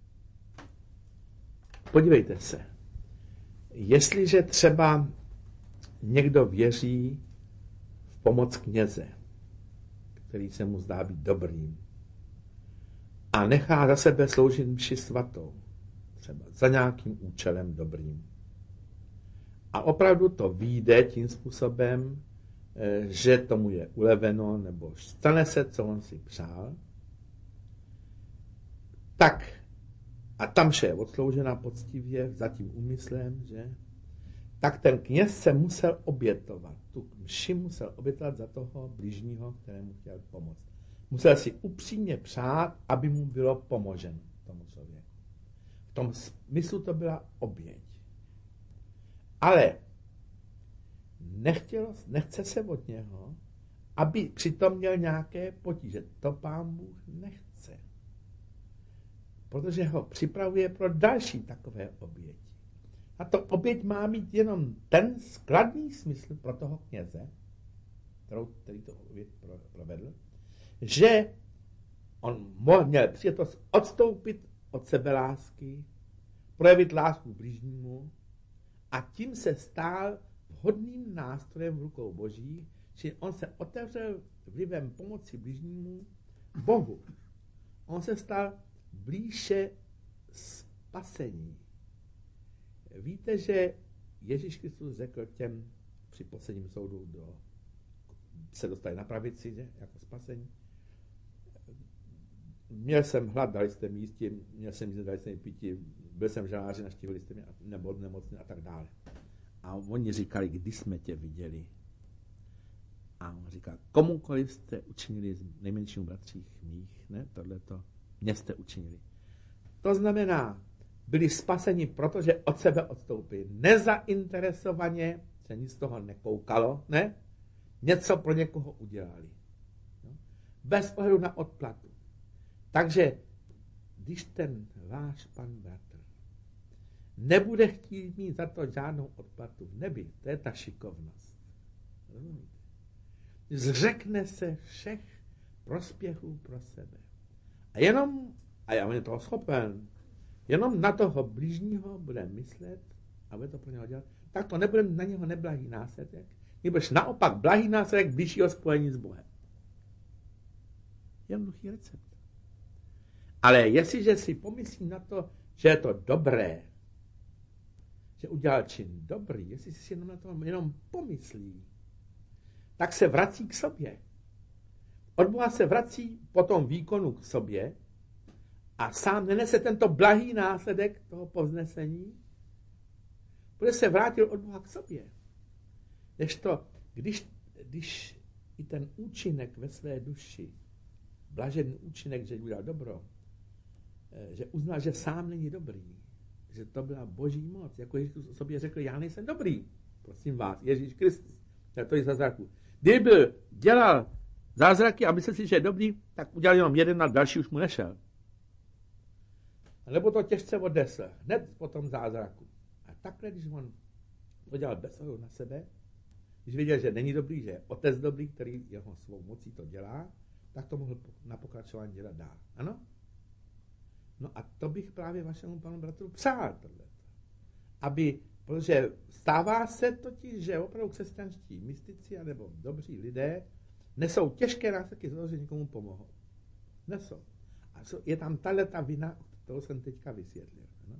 Podívejte se. Jestliže třeba někdo věří v pomoc kněze, který se mu zdá být dobrým, a nechá za sebe sloužit mši svatou, třeba za nějakým účelem dobrým. A opravdu to vyjde tím způsobem, že tomu je uleveno, nebo stane se, co on si přál, tak a tam vše je odsloužena poctivě za tím úmyslem, že? Tak ten kněz se musel obětovat. Tu mši musel obětovat za toho bližního, kterému chtěl pomoct. Musel si upřímně přát, aby mu bylo pomoženo tomu člověku. V tom smyslu to byla oběť. Ale nechce se od něho, aby přitom měl nějaké potíže. To Pán Bůh nechce. Protože ho připravuje pro další takové oběti. A to oběť má mít jenom ten skladný smysl pro toho kněze, který to oběť provedl, že on měl přijetost odstoupit od sebelásky, projevit lásku blížnímu a tím se stál vhodným nástrojem v rukou Boží, že on se otevřel vlivem pomoci blížnímu Bohu. On se stal blíže spasení. Víte, že Ježíš Kristus řekl těm při posledním soudu, se dostali na pravici, že, jako spasení. Měl jsem hlad, dali jste mi jísti, měl jsem jíst, dali jste mi pití, byl jsem žaláři, navštívili jste mě, nebo nemocný a tak dále. A oni říkali, kdy jsme tě viděli. A on říkal, komukoliv jste učinili z nejmenším bratřích mých, ne, tohleto, mě jste učinili. To znamená, byli spaseni, protože od sebe odstoupili. Nezainteresovaně se nic z toho nekoukalo, ne? Něco pro někoho udělali. No? Bez ohledu na odplatu. Takže, když ten váš pan bratr nebude chtít mít za to žádnou odplatu v nebi, to je ta šikovnost. Rozumíte? Zřekne se všech prospěchů pro sebe. A já je toho schopen, jenom na toho blížního bude myslet a bude to pro něho dělat, tak to nebude na něho neblahý následek, nebož naopak blahý následek blížšího spojení s Bohem. Jednoduchý recept. Ale jestliže si pomyslí na to, že je to dobré, že udělal čin dobrý, jestli si jenom na to jenom pomyslí, tak se vrací k sobě. Od Boha se vrací po tom výkonu k sobě a sám nenese tento blahý následek toho povznesení, protože se vrátil od Boha k sobě. Když i ten účinek ve své duši, blažený účinek, že udělal dobro, že uznal, že sám není dobrý, že to byla Boží moc, jako Ježíš o sobě řekl, já nejsem dobrý, prosím vás, Ježíš Kristus, to je zázraku. Kdyby dělal zázraky a myslel si, že je dobrý, tak udělal jenom jeden a další už mu nešel. Nebo to těžce odnesl, hned po tom zázraku. A takhle, když on to dělal bez ohledu na sebe, když viděl, že není dobrý, že je otec dobrý, který jeho svou mocí to dělá, tak to mohl na pokračování dělat dál. Ano? No a to bych právě vašemu panu bratru přál tohle. Protože stává se totiž, že opravdu křesťanští mystici nebo dobří lidé nesou těžké následky z toho, že někomu pomohou. Nesou. A je tam ta vina, kterou jsem teďka vysvětlil. No?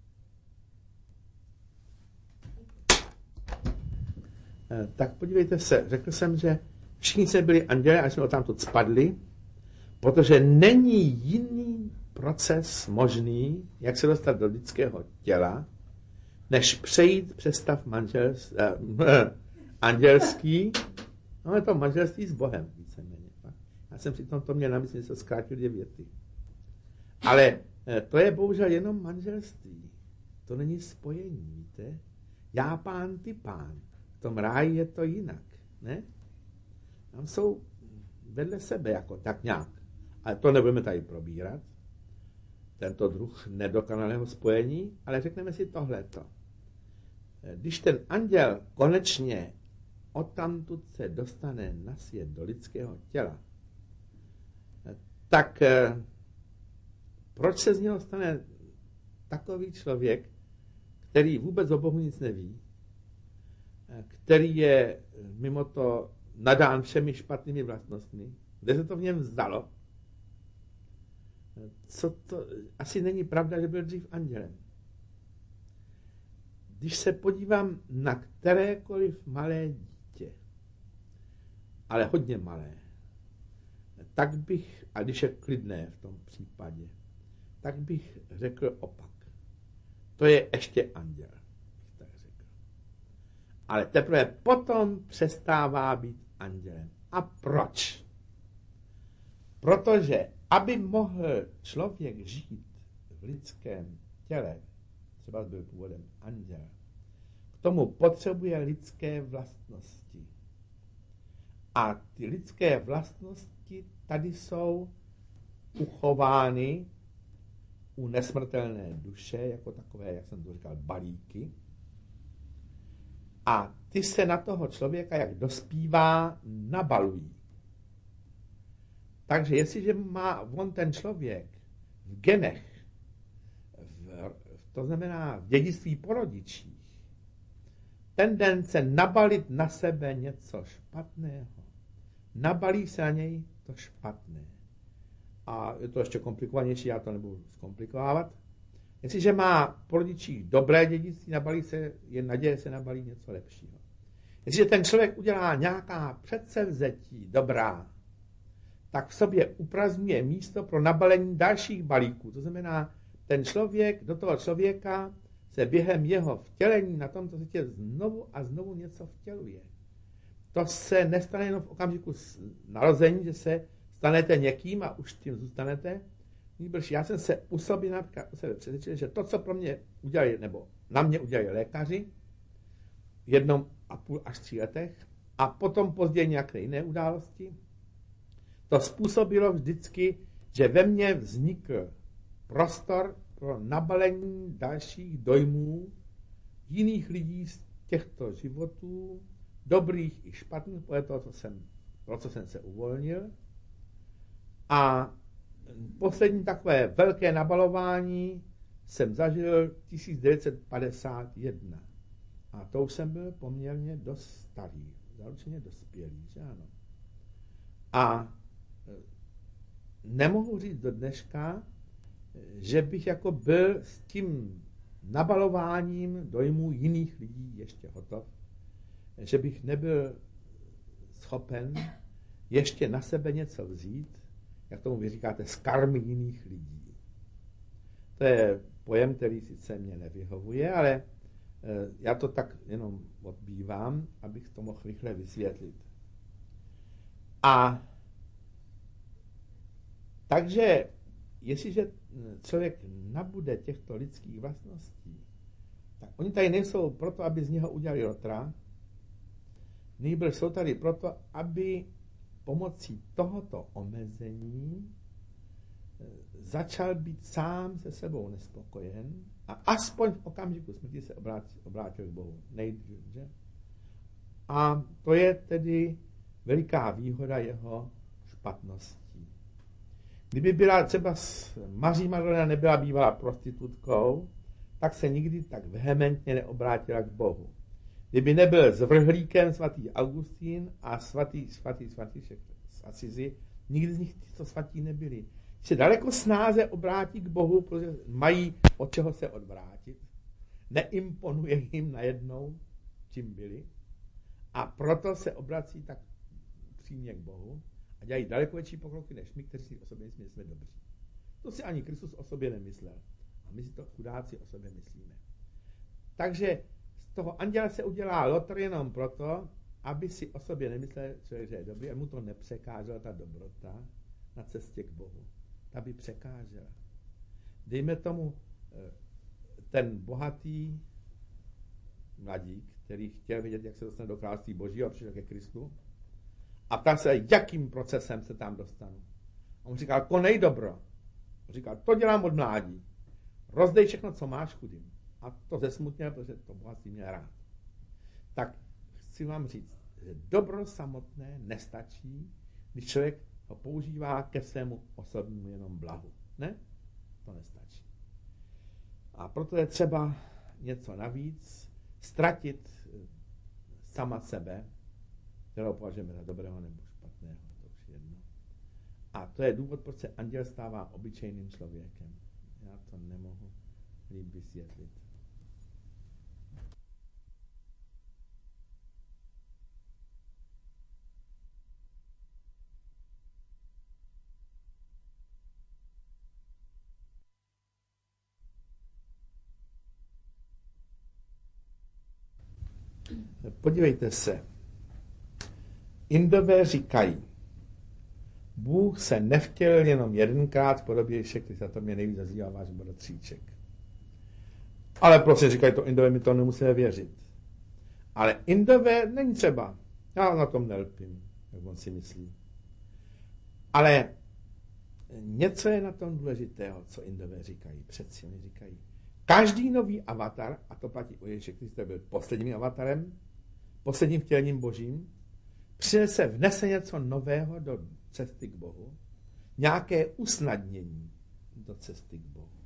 Tak podívejte se, řekl jsem, že všichni jsme byli anděli a jsme o tamto spadli, protože není jiný proces možný, jak se dostat do lidského těla, než přejít přes stav andělský, no je to manželství s Bohem, víceméně. Já jsem přitom to měl na mysli, že se zkrátil 2 věty. Ale to je bohužel jenom manželství. To není spojení, víte? Já pán, ty pán. V tom ráji je to jinak, ne? Tam jsou vedle sebe, jako tak nějak. Ale to nebudeme tady probírat. Tento druh nedokonalého spojení, ale řekneme si tohleto. Když ten anděl konečně odtamtud se dostane na svět do lidského těla, tak proč se z něho stane takový člověk, který vůbec o Bohu nic neví, který je mimo to nadán všemi špatnými vlastnostmi, kde se to v něm vzdalo? Co to? Asi není pravda, že byl dřív andělem. Když se podívám na kterékoliv malé dítě, ale hodně malé, tak bych, a když je klidné v tom případě, tak bych řekl opak. To je ještě anděl, tak řekl. Ale teprve potom přestává být andělem. A proč? Protože aby mohl člověk žít v lidském těle, třeba byl původem anděl, k tomu potřebuje lidské vlastnosti. A ty lidské vlastnosti tady jsou uchovány u nesmrtelné duše, jako takové, jak jsem to říkal, balíky. A ty se na toho člověka, jak dospívá, nabalují. Takže jestliže má on ten člověk v genech, to znamená v dědictví po rodičích, tendence nabalit na sebe něco špatného, nabalí se na něj to špatné. A je to ještě komplikovanější, já to nebudu zkomplikovávat. Jestliže má po rodičích dobré dědictví, nabalí se, je naděje, se nabalí něco lepšího. Jestliže ten člověk udělá nějaká předsevzetí dobrá, tak v sobě uprazňuje místo pro nabalení dalších balíků. To znamená, ten člověk, do toho člověka se během jeho vtělení na tomto světě znovu a znovu něco vtěluje. To se nestane jenom v okamžiku narození, že se stanete někým a už tím zůstanete. Já jsem se u sebe přesvědčil, že to, co pro mě udělali, nebo na mě udělali lékaři, 1,5 až 3 letech, a potom později nějaké jiné události, to způsobilo vždycky, že ve mně vznikl prostor pro nabalení dalších dojmů jiných lidí z těchto životů, dobrých i špatných, pro co jsem se uvolnil. A poslední takové velké nabalování jsem zažil 1951. A to už jsem byl poměrně dost starý, zaručeně dospělý, že ano. A nemohu říct do dneška, že bych jako byl s tím nabalováním dojmů jiných lidí ještě hotov, že bych nebyl schopen ještě na sebe něco vzít, jak tomu vy říkáte, z karmy jiných lidí. To je pojem, který sice mě nevyhovuje, ale já to tak jenom odbývám, abych to mohl rychle vysvětlit. A takže, jestliže člověk nabude těchto lidských vlastností, tak oni tady nejsou proto, aby z něho udělali rotra, nejbrž jsou tady proto, aby pomocí tohoto omezení začal být sám se sebou nespokojen a aspoň v okamžiku smrti se obrátil k Bohu. Nejdřív, že? A to je tedy veliká výhoda jeho špatností. Kdyby byla třeba Maří Magdalena nebyla bývala prostitutkou, tak se nikdy tak vehementně neobrátila k Bohu. Kdyby nebyl zvrhlíkem svatý Augustín a svatý z Asizi, nikdy z nich tyto svatí nebyli. Se daleko snáze obrátí k Bohu, protože mají od čeho se odvrátit. Neimponuje jim najednou, čím byli. A proto se obrací tak přímě k Bohu a dělají daleko větší pokroky než my, kteří si o sobě myslíme, že jsme dobří. To si ani Kristus o sobě nemyslel. A my si to chudáci o sobě myslíme. Takže z toho anděla se udělá lotr jenom proto, aby si o sobě nemyslel člověk, že je dobrý, a mu to nepřekážela ta dobrota na cestě k Bohu. Ta by překážela. Dejme tomu, ten bohatý mladík, který chtěl vědět, jak se dostane do království Božího a přišel ke Kristu, a ptal se, jakým procesem se tam dostanu. A on říkal, konej dobro. On říkal, to dělám od mládí. Rozdej všechno, co máš, chudým. A to zesmutněl, protože to bohatství měl rád. Tak chci vám říct, že dobro samotné nestačí, když člověk ho používá ke svému osobnímu jenom blahu. Ne? To nestačí. A proto je třeba něco navíc, ztratit sama sebe, kterou považujeme za dobrého nebo špatného, to už jedno. A to je důvod, proč se anděl stává obyčejným člověkem. Já to nemohu líp vysvětlit. Podívejte se. Indové říkají, Bůh se nevtělil jenom jedenkrát v podobě Ježíše, za to mě nejvíc zazývá váš bratříček. Ale prostě říkají to Indové, my to nemusíme věřit. Ale Indové není třeba. Já na tom nelpím, jak on si myslí. Ale něco je na tom důležitého, co Indové říkají. Přeci oni říkají, každý nový avatar, a to platí o Ježíši Krista, byl posledním avatarem, posledním vtělením Božím, vnese něco nového do cesty k Bohu, nějaké usnadnění do cesty k Bohu.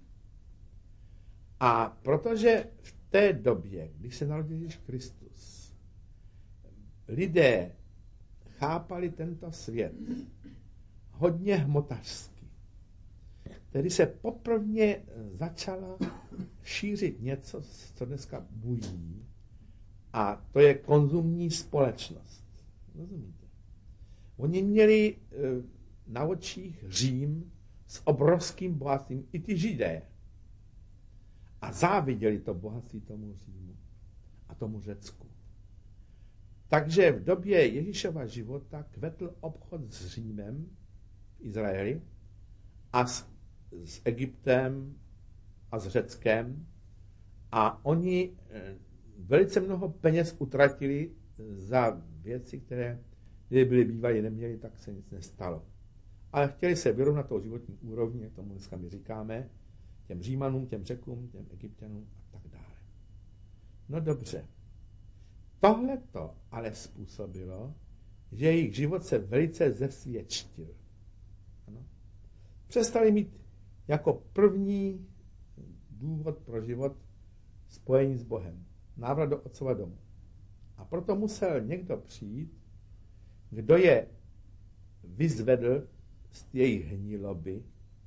A protože v té době, když se narodil Ježíš Kristus, lidé chápali tento svět hodně hmotařsky, tedy se poprvé začala šířit něco, co dneska bují, a to je konzumní společnost. Rozumíte? Oni měli na očích Řím s obrovským bohatstvím, i ty Židé. A záviděli to bohatství tomu Římu a tomu Řecku. Takže v době Ježíšova života kvetl obchod s Římem v Izraeli a s Egyptem a s Řeckem, a oni velice mnoho peněz utratili za věci, které kdyby byly bývalí neměli, tak se nic nestalo. Ale chtěli se vyrovnat tou životní úrovni, jak tomu dneska my říkáme, těm Římanům, těm Řekům, těm Egypťanům a tak dále. No dobře. Tohleto ale způsobilo, že jejich život se velice zesvědčil. Ano? Přestali mít jako první důvod pro život spojení s Bohem. Návrat do Otcova domu. A proto musel někdo přijít, kdo je vyzvedl z jejich hniloby,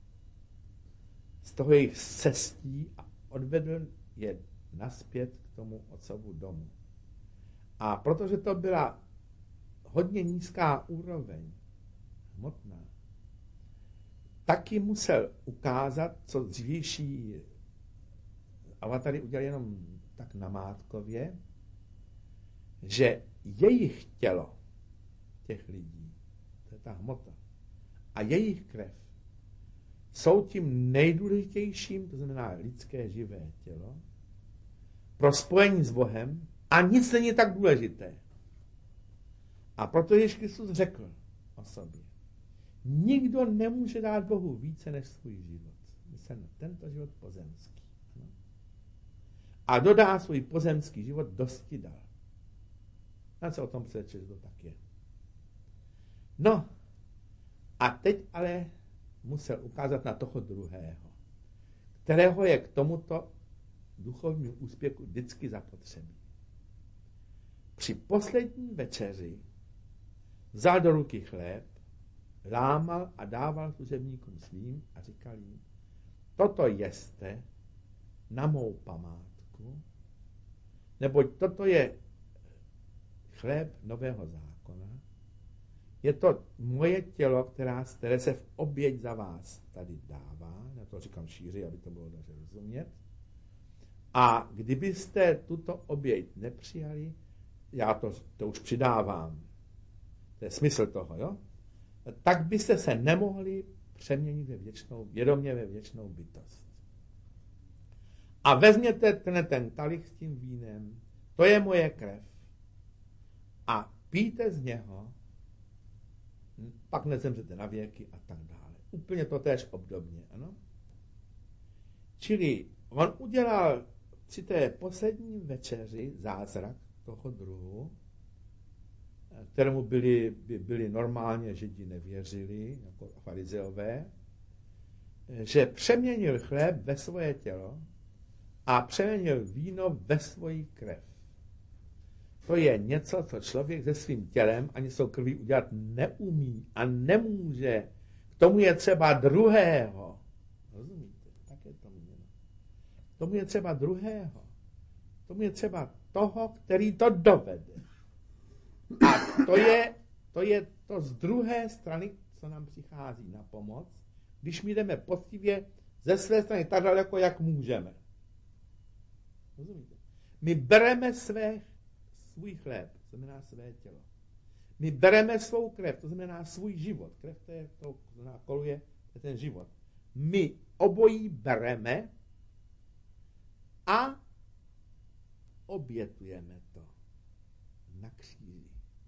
z toho jejich cestí a odvedl je naspět k tomu Otcovu domu. A protože to byla hodně nízká úroveň, hmotná, taky musel ukázat, co dřívější avatary udělali jenom tak namátkově, že jejich tělo, těch lidí, to je ta hmota, a jejich krev jsou tím nejdůležitějším, to znamená lidské živé tělo, pro spojení s Bohem, a nic není tak důležité. A proto Ježíš Kristus řekl o sobě, nikdo nemůže dát Bohu více než svůj život. Myslím na tento život pozemský. A dodá svůj pozemský život dosti dal. A co o tom přečet, že to tak je. No, a teď ale musel ukázat na toho druhého, kterého je k tomuto duchovnímu úspěchu vždycky zapotřebí. Při poslední večeři vzal do ruky chléb, lámal a dával služebníkům svým a říkal jim, toto jeste na mou památku, neboť toto je chléb nového zákona, je to moje tělo, které se v oběť za vás tady dává, já to říkám šíři, aby to bylo dobře rozumět, a kdybyste tuto oběť nepřijali, já to už přidávám, to je smysl toho, jo? Tak byste se nemohli přeměnit vědomě ve věčnou bytost. A vezměte ten kalich s tím vínem, to je moje krev, a pijte z něho, pak nezemřete na věky a tak dále. Úplně to též obdobně, ano? Čili on udělal při té poslední večeři zázrak toho druhu, kterému byli normálně Židi nevěřili, jako farizeové, že přeměnil chléb ve svoje tělo a přeměnil víno ve svoji krev. To je něco, co člověk se svým tělem ani svou krví udělat neumí a nemůže. K tomu je třeba druhého. Rozumíte? Tak je to měno. K tomu je třeba druhého. K tomu je třeba toho, který to dovede. A to je to z druhé strany, co nám přichází na pomoc, když my jdeme poctivě ze své strany tak daleko, jak můžeme. Rozumíte? My bereme svůj chléb, to znamená své tělo. My bereme svou krev, to znamená svůj život. Krev to je to, co koluje, to je ten život. My obojí bereme a obětujeme to na kříži.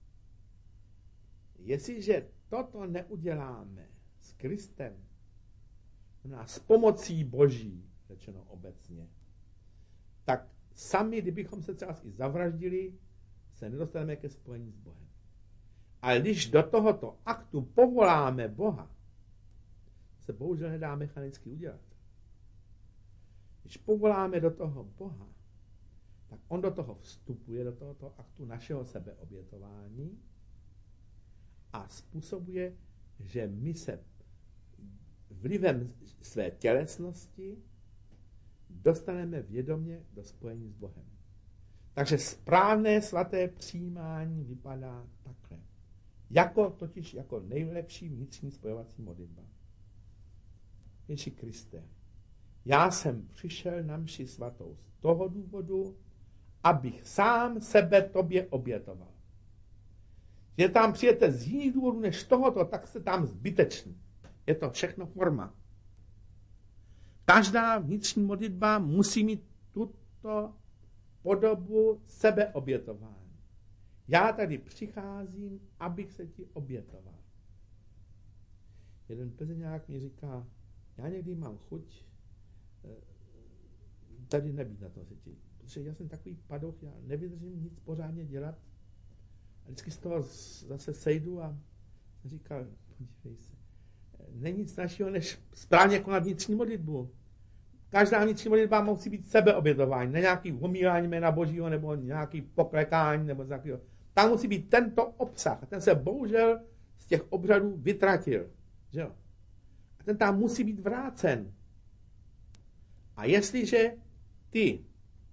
Jestliže toto neuděláme s Kristem, s pomocí Boží, řečeno obecně, tak sami, kdybychom se třeba i zavraždili, se nedostaneme ke spojení s Bohem. Ale když do tohoto aktu povoláme Boha, se bohužel nedá mechanicky udělat. Když povoláme do toho Boha, tak on do toho vstupuje, do tohoto aktu našeho sebeobětování a způsobuje, že my se vlivem své tělesnosti dostaneme vědomě do spojení s Bohem. Takže správné svaté přijímání vypadá takhle. Totiž jako nejlepší vnitřní spojovací modlitba. Ježíši Kriste, já jsem přišel na mši svatou z toho důvodu, abych sám sebe tobě obětoval. Že tam přijete z jiných důvodů než tohoto, tak jste tam zbytečný. Je to všechno forma. Každá vnitřní modlitba musí mít tuto podobu sebeobětování. Já tady přicházím, abych se ti obětoval. Jeden Plzeňák mi říká, já někdy mám chuť tady nebýt na tom světě, protože já jsem takový padoch, já nevydržím nic pořádně dělat a vždycky z toho zase sejdu a říkal, podívej se, není nic našeho, než správně konat vnitřní modlitbu. Každá vnitřní modlitba musí být sebeobětování, ne nějaký omílání jména Božího, nebo nějaký poklekání, nebo nějakého. Tam musí být tento obsah. Ten se bohužel z těch obřadů vytratil. Že jo? A ten tam musí být vrácen. A jestliže ty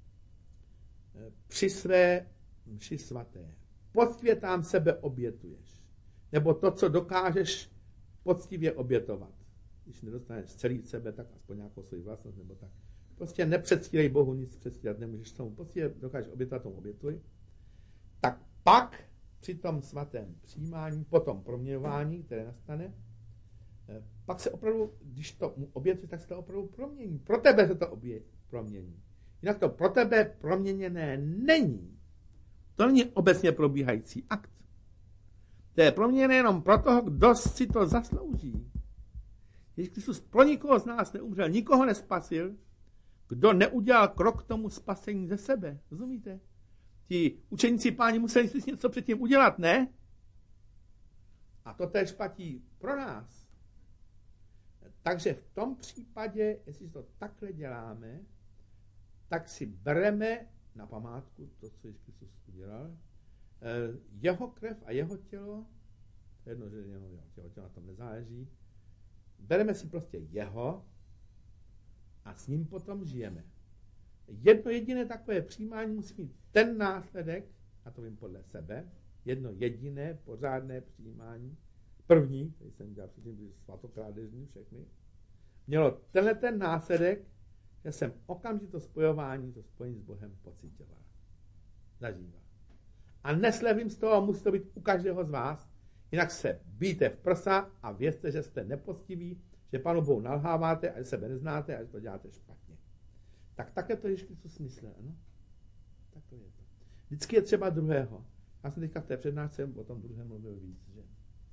při své mši svaté poctivě tam sebe obětuješ, nebo to, co dokážeš poctivě obětovat, když nedostaneš celý sebe, tak aspoň nějakou svou vlastnost, nebo tak. Prostě nepředstírej Bohu, nic předstírat nemůžeš tomu. Poctivě dokážeš obětovat, tomu obětuj. Tak pak při tom svatém přijímání, potom proměňování, které nastane, pak se opravdu, když to obětuješ, tak se to opravdu promění. Pro tebe se to promění. Jinak to pro tebe proměněné není. To není obecně probíhající akt. To je proměněné jenom pro toho, kdo si to zaslouží. Ježíš Kristus pro nikoho z nás neumřel, nikoho nespasil, kdo neudělal krok k tomu spasení ze sebe. Rozumíte? Ti učeníci Páni museli si něco předtím udělat, ne? A to též platí pro nás. Takže v tom případě, jestli to takhle děláme, tak si bereme na památku to, co Ježíš Kristus udělal, jeho krev a jeho tělo, jedno, že jenom jeho tělo na tom nezáleží, bereme si prostě jeho a s ním potom žijeme. Jedno jediné takové přijímání musí mít ten následek, a to vím podle sebe, jedno jediné pořádné přijímání, první, který jsem dělal předtím, byli svatokrádežní všechny, mělo tenhle ten následek, že jsem okamžitě to spojení s Bohem pocitoval. Zažíval. A neslevím z toho, musí to být u každého z vás. Jinak se bijte v prsa a vězte, že jste nepoctiví, že Pánu Bohu nalháváte a že sebe neznáte a že to děláte špatně. Tak také to Ježíš Kristus myslel, ano? Tak to je to. Vždycky je třeba druhého. Já jsem teďka v té přednášce o tom druhém mluvil víc, že?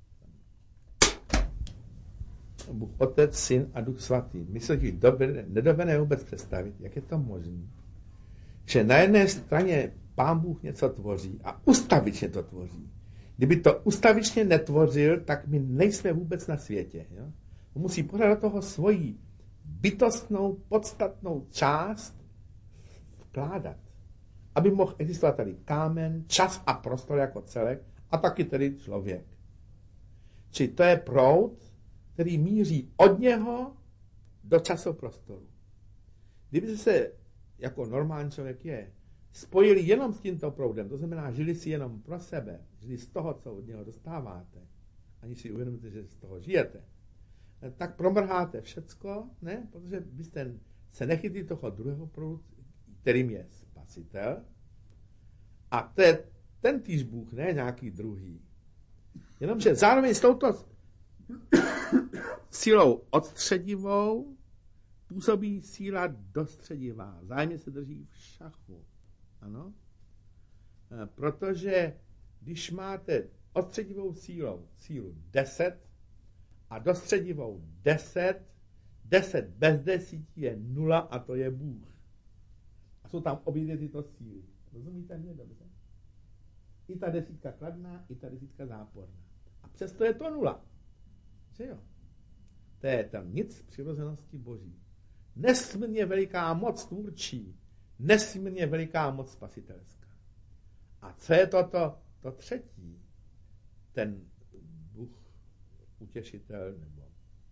Bůh Otec, Syn a Duch Svatý. My se jich nedovedeme vůbec představit, jak je to možné, že na jedné straně Pán Bůh něco tvoří a ustavičně to tvoří. Kdyby to ustavičně netvořil, tak my nejsme vůbec na světě. Jo? On musí pořád do toho svoji bytostnou, podstatnou část vkládat, aby mohl existovat tady kámen, čas a prostor jako celek a taky tedy člověk. Čili to je proud, který míří od něho do časoprostoru. Kdyby se, jako normální člověk je, spojili jenom s tímto proudem, to znamená, žili si jenom pro sebe, žili z toho, co od něho dostáváte, ani si uvědomíte, že z toho žijete, tak promrháte všecko, ne? Protože byste se nechytli toho druhého proudu, kterým je Spasitel, a to je ten týž Bůh, ne nějaký druhý. Jenomže zároveň s touto sílou odstředivou působí síla dostředivá. Vzájemně se drží v šachu. Ano? Protože když máte odstředivou sílu 10 a dostředivou 10, 10 bez 10 je 0 a to je Bůh. A jsou tam obě tyto síly. Rozumíte mě dobře? I ta 10 kladná, i ta 10 záporná. A přesto je to 0. Že jo? To je tam nic přirozenosti Boží. Nesmírně veliká moc tvůrčí, nesmírně veliká moc spasitelská. A co je to třetí? Ten Bůh, utěšitel nebo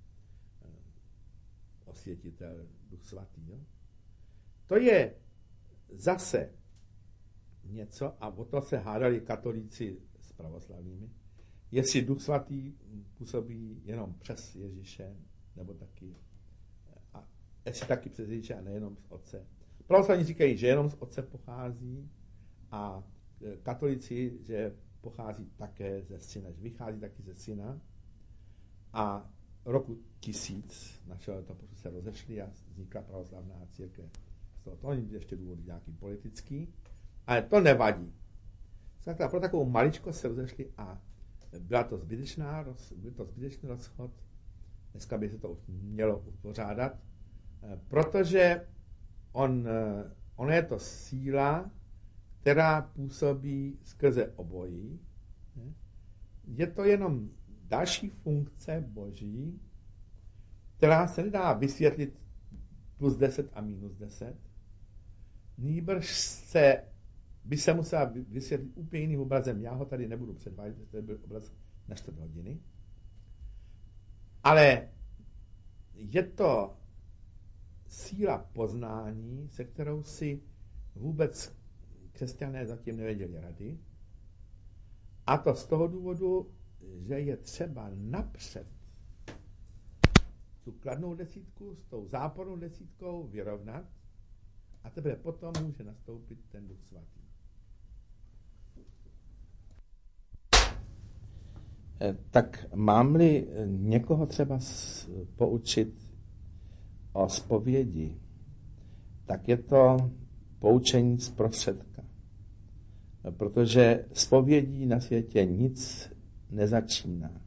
osvětitel, Duch Svatý. Jo? To je zase něco, a o to se hádali katolíci s pravoslavnými, jestli Duch Svatý působí jenom přes Ježíše, nebo taky, a jestli taky přes Ježíše a nejenom z Otce. Pravoslavní říkají, že jenom z Otce pochází, a katolici, že pochází také ze Syna, že vychází taky ze Syna. A roku 1000 našeho letopočtu se rozešli a vznikla pravoslavná církev. Z toho to není ještě důvod nějaký politický, ale to nevadí. Zkrátka pro takovou maličkost se rozešli a byl to zbytečný rozchod. Dneska by se to mělo uspořádat, protože on je to síla, která působí skrze obojí. Je to jenom další funkce Boží, která se nedá vysvětlit plus 10 a minus 10. Nýbrž by se musela vysvětlit úplně jiným obrazem. Já ho tady nebudu předvádět, to byl obraz na 4 hodiny. Ale je to síla poznání, se kterou si vůbec křesťané zatím nevěděli rady. A to z toho důvodu, že je třeba napřed tu kladnou desítku s tou zápornou desítkou vyrovnat a teprve potom může nastoupit ten Duch Svatý. Tak mám-li někoho třeba poučit o zpovědi, tak je to poučení z prostředka. Protože zpovědí na světě nic nezačíná.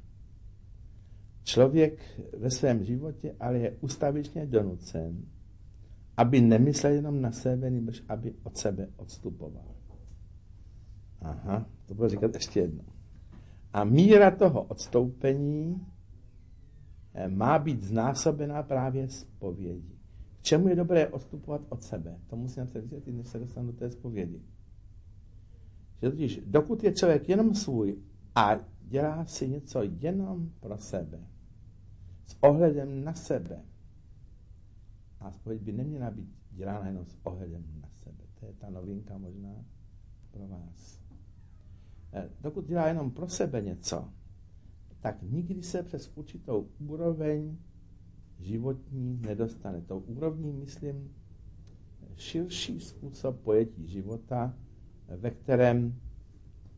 Člověk ve svém životě ale je ustavičně donucen, aby nemyslel jenom na sebe, nebož aby od sebe odstupoval. Aha, to budu říkat ještě jednou. A míra toho odstoupení má být znásobená právě zpovědí. K čemu je dobré odstupovat od sebe? To musím se vysvětlit, než se dostanu do té zpovědi. Že totiž, dokud je člověk jenom svůj a dělá si něco jenom pro sebe, s ohledem na sebe, a zpověď by neměla být dělána jenom s ohledem na sebe. To je ta novinka možná pro vás. Dokud dělá jenom pro sebe něco, tak nikdy se přes určitou úroveň životní nedostane. Tou úrovní myslím širší způsob pojetí života, ve kterém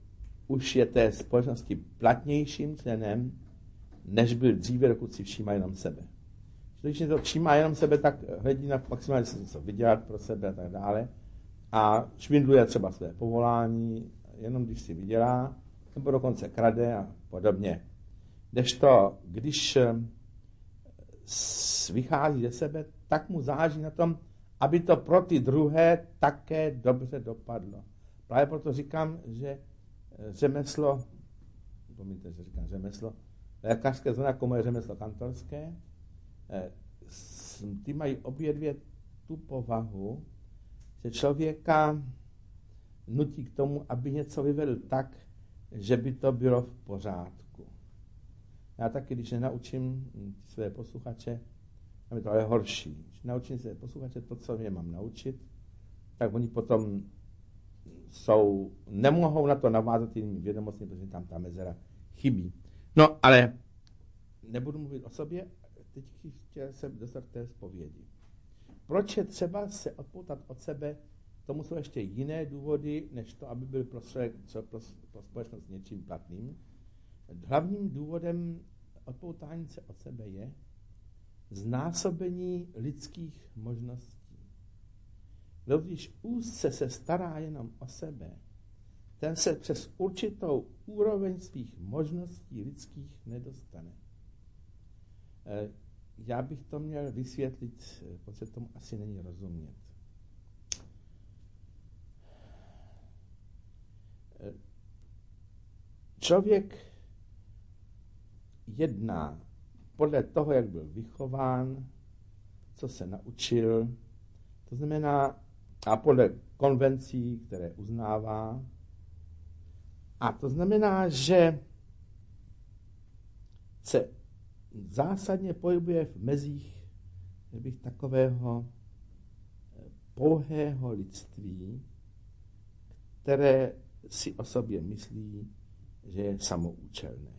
už je té společnosti platnějším členem, než byl dříve, dokud si všímá jenom sebe. Když to všímá jenom sebe, tak hledí na maximálně něco vydělat pro sebe a tak dále. A švindluje třeba své povolání, jenom když si vydělá, nebo dokonce krade a podobně. Kdežto, když vychází ze sebe, tak mu záleží na tom, aby to pro ty druhé také dobře dopadlo. Právě proto říkám, že řemeslo, lékařské zrovna jako moje řemeslo kantorské, ty mají obě dvě tu povahu, že člověka nutí k tomu, aby něco vyvedl tak, že by to bylo v pořádku. Já taky, když nenaučím své posluchače, tam je to ale horší. Když naučím své posluchače to, co je mám naučit, tak oni potom nemohou na to navázat jinými vědomostmi, protože tam ta mezera chybí. No, ale nebudu mluvit o sobě, teď chtěl jsem dostat té zpovědi. Proč je třeba se odpoutat od sebe? Tomu jsou ještě jiné důvody, než to, aby byl pro společnost něčím platným. Hlavním důvodem odpoutání se od sebe je znásobení lidských možností. Kdo když úzce se stará jenom o sebe, ten se přes určitou úroveň svých možností lidských nedostane. Já bych to měl vysvětlit, protože tomu asi není rozumět. Člověk jedná podle toho, jak byl vychován, co se naučil, to znamená, a podle konvencí, které uznává. A to znamená, že se zásadně pohybuje v mezích takového pouhého lidství, které si o sobě myslí, že je samoučelné.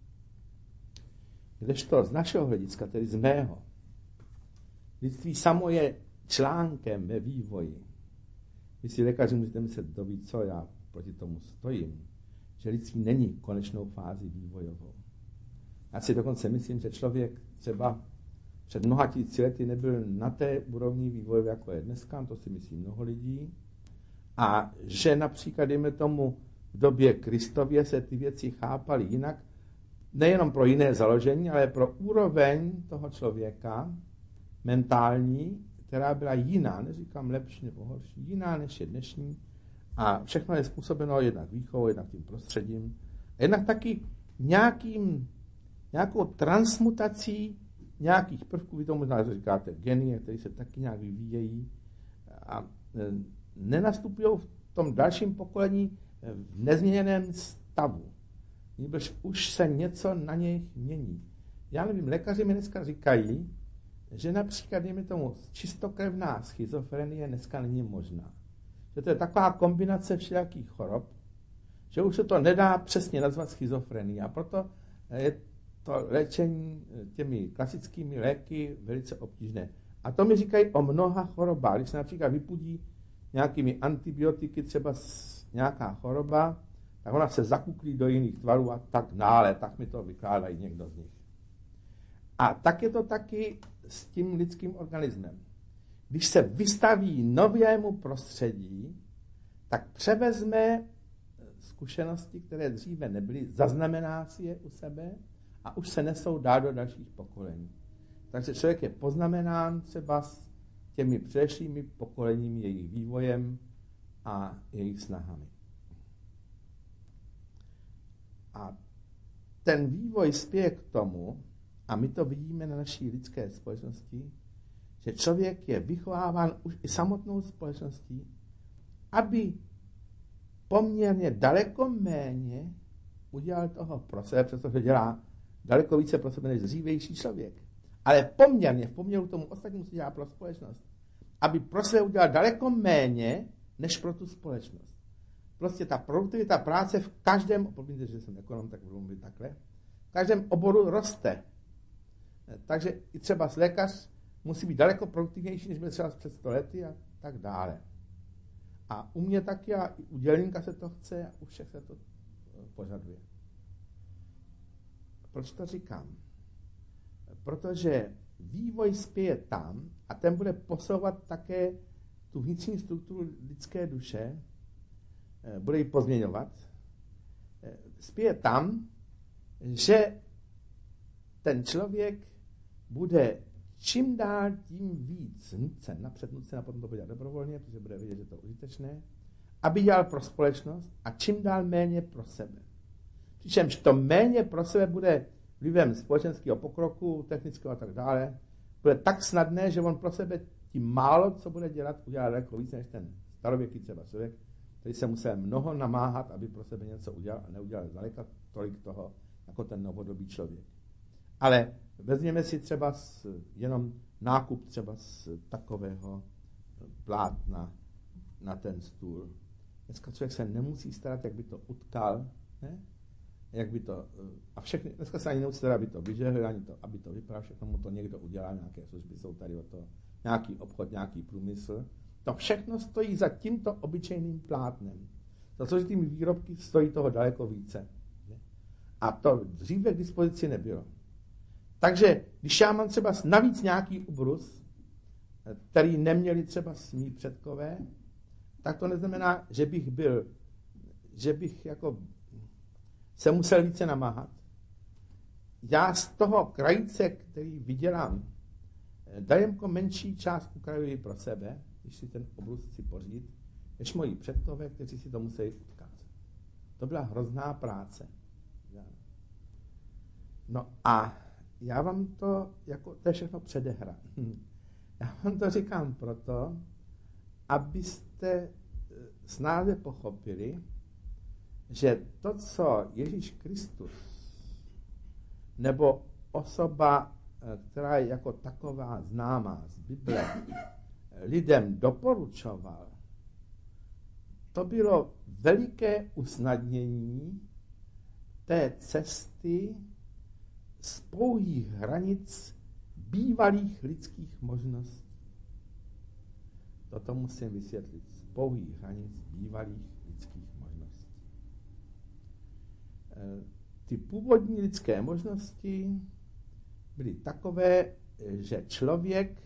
Kdežto z našeho hlediska, tedy z mého, lidství samo je článkem ve vývoji. Vy si lékaři musíte myslet, kdo ví, co já proti tomu stojím, že lidství není konečnou fázi vývojovou. Já si dokonce myslím, že člověk třeba před mnoha tisíci lety nebyl na té úrovni vývojové, jako je dneska, to si myslí mnoho lidí, a že například, dejme tomu, v době Kristově se ty věci chápaly jinak, nejenom pro jiné založení, ale pro úroveň toho člověka mentální, která byla jiná, neříkám lepší nebo horší, jiná než je dnešní. A všechno je způsobeno jednak výchovou, jednak tím prostředím, a jednak taky nějakou transmutací nějakých prvků, vy to možná říkáte genie, které se taky nějak vyvíjejí a nenastupují v tom dalším pokolení v nezměněném stavu. Nebož už se něco na něj mění. Já nevím, lékaři mi dneska říkají, že například, dejme tomu, čistokrevná schizofrenie dneska není možná. Že to je taková kombinace všelijakých chorob, že už se to nedá přesně nazvat schizofrenií. A proto je to léčení těmi klasickými léky velice obtížné. A to mi říkají o mnoha chorobách. Když se například vypudí nějakými antibiotiky třeba nějaká choroba, tak ona se zakuklí do jiných tvarů a tak dále. Tak mi to vykládají někdo z nich. A tak je to taky s tím lidským organismem. Když se vystaví novému prostředí, tak převezme zkušenosti, které dříve nebyly, zaznamená si je u sebe a už se nesou dál do dalších pokolení. Takže člověk je poznamenán třeba s těmi předešlými pokoleními, jejich vývojem a jejich snahami. A ten vývoj spěje k tomu, a my to vidíme na naší lidské společnosti, že člověk je vychováván už i samotnou společností, aby poměrně daleko méně udělal toho pro sebe, přestože dělá daleko více pro sebe než dřívější člověk. Ale poměrně, v poměru k tomu ostatnímu se dělá pro společnost, aby pro sebe udělal daleko méně, než pro tu společnost. Prostě ta produktivita práce v každém, protože že jsem ekonom, tak budu mluvit takhle, v každém oboru roste. Takže i třeba lékař musí být daleko produktivnější, než byl třeba před 100 lety a tak dále. A u mě taky, a i u dělníka se to chce, a u všech se to požaduje. Proč to říkám? Protože vývoj spěje tam a ten bude posouvat také tu vnitřní strukturu lidské duše, bude ji pozměňovat, spěje tam, že ten člověk bude čím dál tím víc nucen a potom to bude dělat dobrovolně, protože bude vidět, že to je užitečné, aby dělal pro společnost a čím dál méně pro sebe. Přičemž to méně pro sebe bude vlivem společenského pokroku, technického a tak dále, bude tak snadné, že on pro sebe tím málo, co bude dělat, udělá daleko víc než ten starověký třeba člověk, který se musel mnoho namáhat, aby pro sebe něco udělal a neudělal zdaleka tolik toho, jako ten novodobý člověk. Ale vezměme si třeba jenom nákup třeba z takového plátna na ten stůl. Dneska člověk se nemusí starat, jak by to utkal, ne? Jak by to, a všechny, dneska se ani nemusí starat, aby to vyžehl, ani to, aby to vypadalo, všechno mu to někdo udělá, nějaké služby jsou tady o to, nějaký obchod, nějaký průmysl. To všechno stojí za tímto obyčejným plátnem. Za složitými výrobky stojí toho daleko více. Ne? A to dříve k dispozici nebylo. Takže když já mám třeba navíc nějaký ubrus, který neměli třeba mí předkové, tak to neznamená, že bych jako se musel více namáhat. Já z toho krajíce, který vydělám, daleko menší část ukrajuji pro sebe, když si ten obrus chci pořídit, než moji předkové, kteří si to museli utkat. To byla hrozná práce. No a já vám to, to je všechno předehra. Já vám to říkám proto, abyste snáze pochopili, že to, co Ježíš Kristus nebo osoba, která je jako taková známá z Bible, lidem doporučoval, to bylo veliké usnadnění té cesty z pouhých hranic bývalých lidských možností. Toto musím vysvětlit. Z pouhých hranic bývalých lidských možností. Ty původní lidské možnosti byly takové, že člověk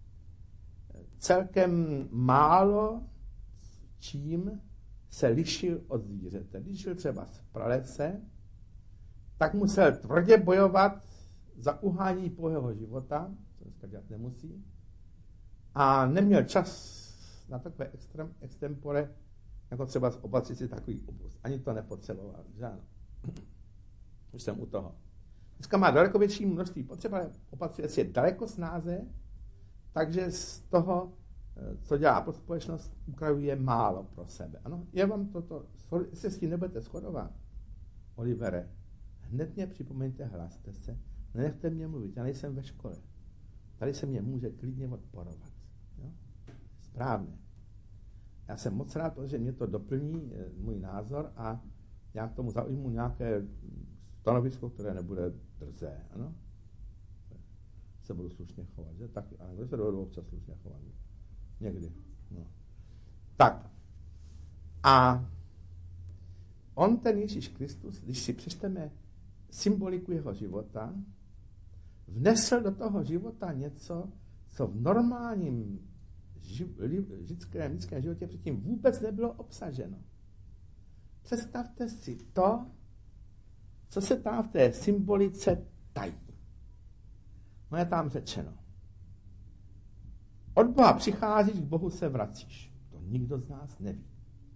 celkem málo čím se lišil od zvířete. Když žil třeba v pralese, tak musel tvrdě bojovat za uhání pouhého života, co dneska dělat nemusí, a neměl čas na takové extempore, jako třeba opatřit si takový obrus. Ani to nepotřeboval, že ano. Už jsem u toho. Dneska má daleko větší množství potřeba, ale opatřuje si je daleko snáze, takže z toho, co dělá pro společnost, ukrajuje málo pro sebe. Ano, je vám toto, jestli s tím nebudete shodovat, Olivere, hned mě připomeňte, hlaste se, nenechte mě mluvit, já nejsem ve škole. Tady se mě může klidně odporovat. Jo? Správně. Já jsem moc rád, protože mě to doplní můj názor a já k tomu zaujmu nějaké stanovisko, které nebude drzé. Ano? Se budu slušně chovat, že? Tak, ale se dovedu občas slušně chovat. Někdy. No. Tak. A on, ten Ježíš Kristus, když si přečteme symboliku jeho života, vnesl do toho života něco, co v normálním lidském životě předtím vůbec nebylo obsaženo. Představte si to, co se tam v té symbolice tají. No je tam řečeno. Od Boha přicházíš, k Bohu se vracíš. To nikdo z nás neví.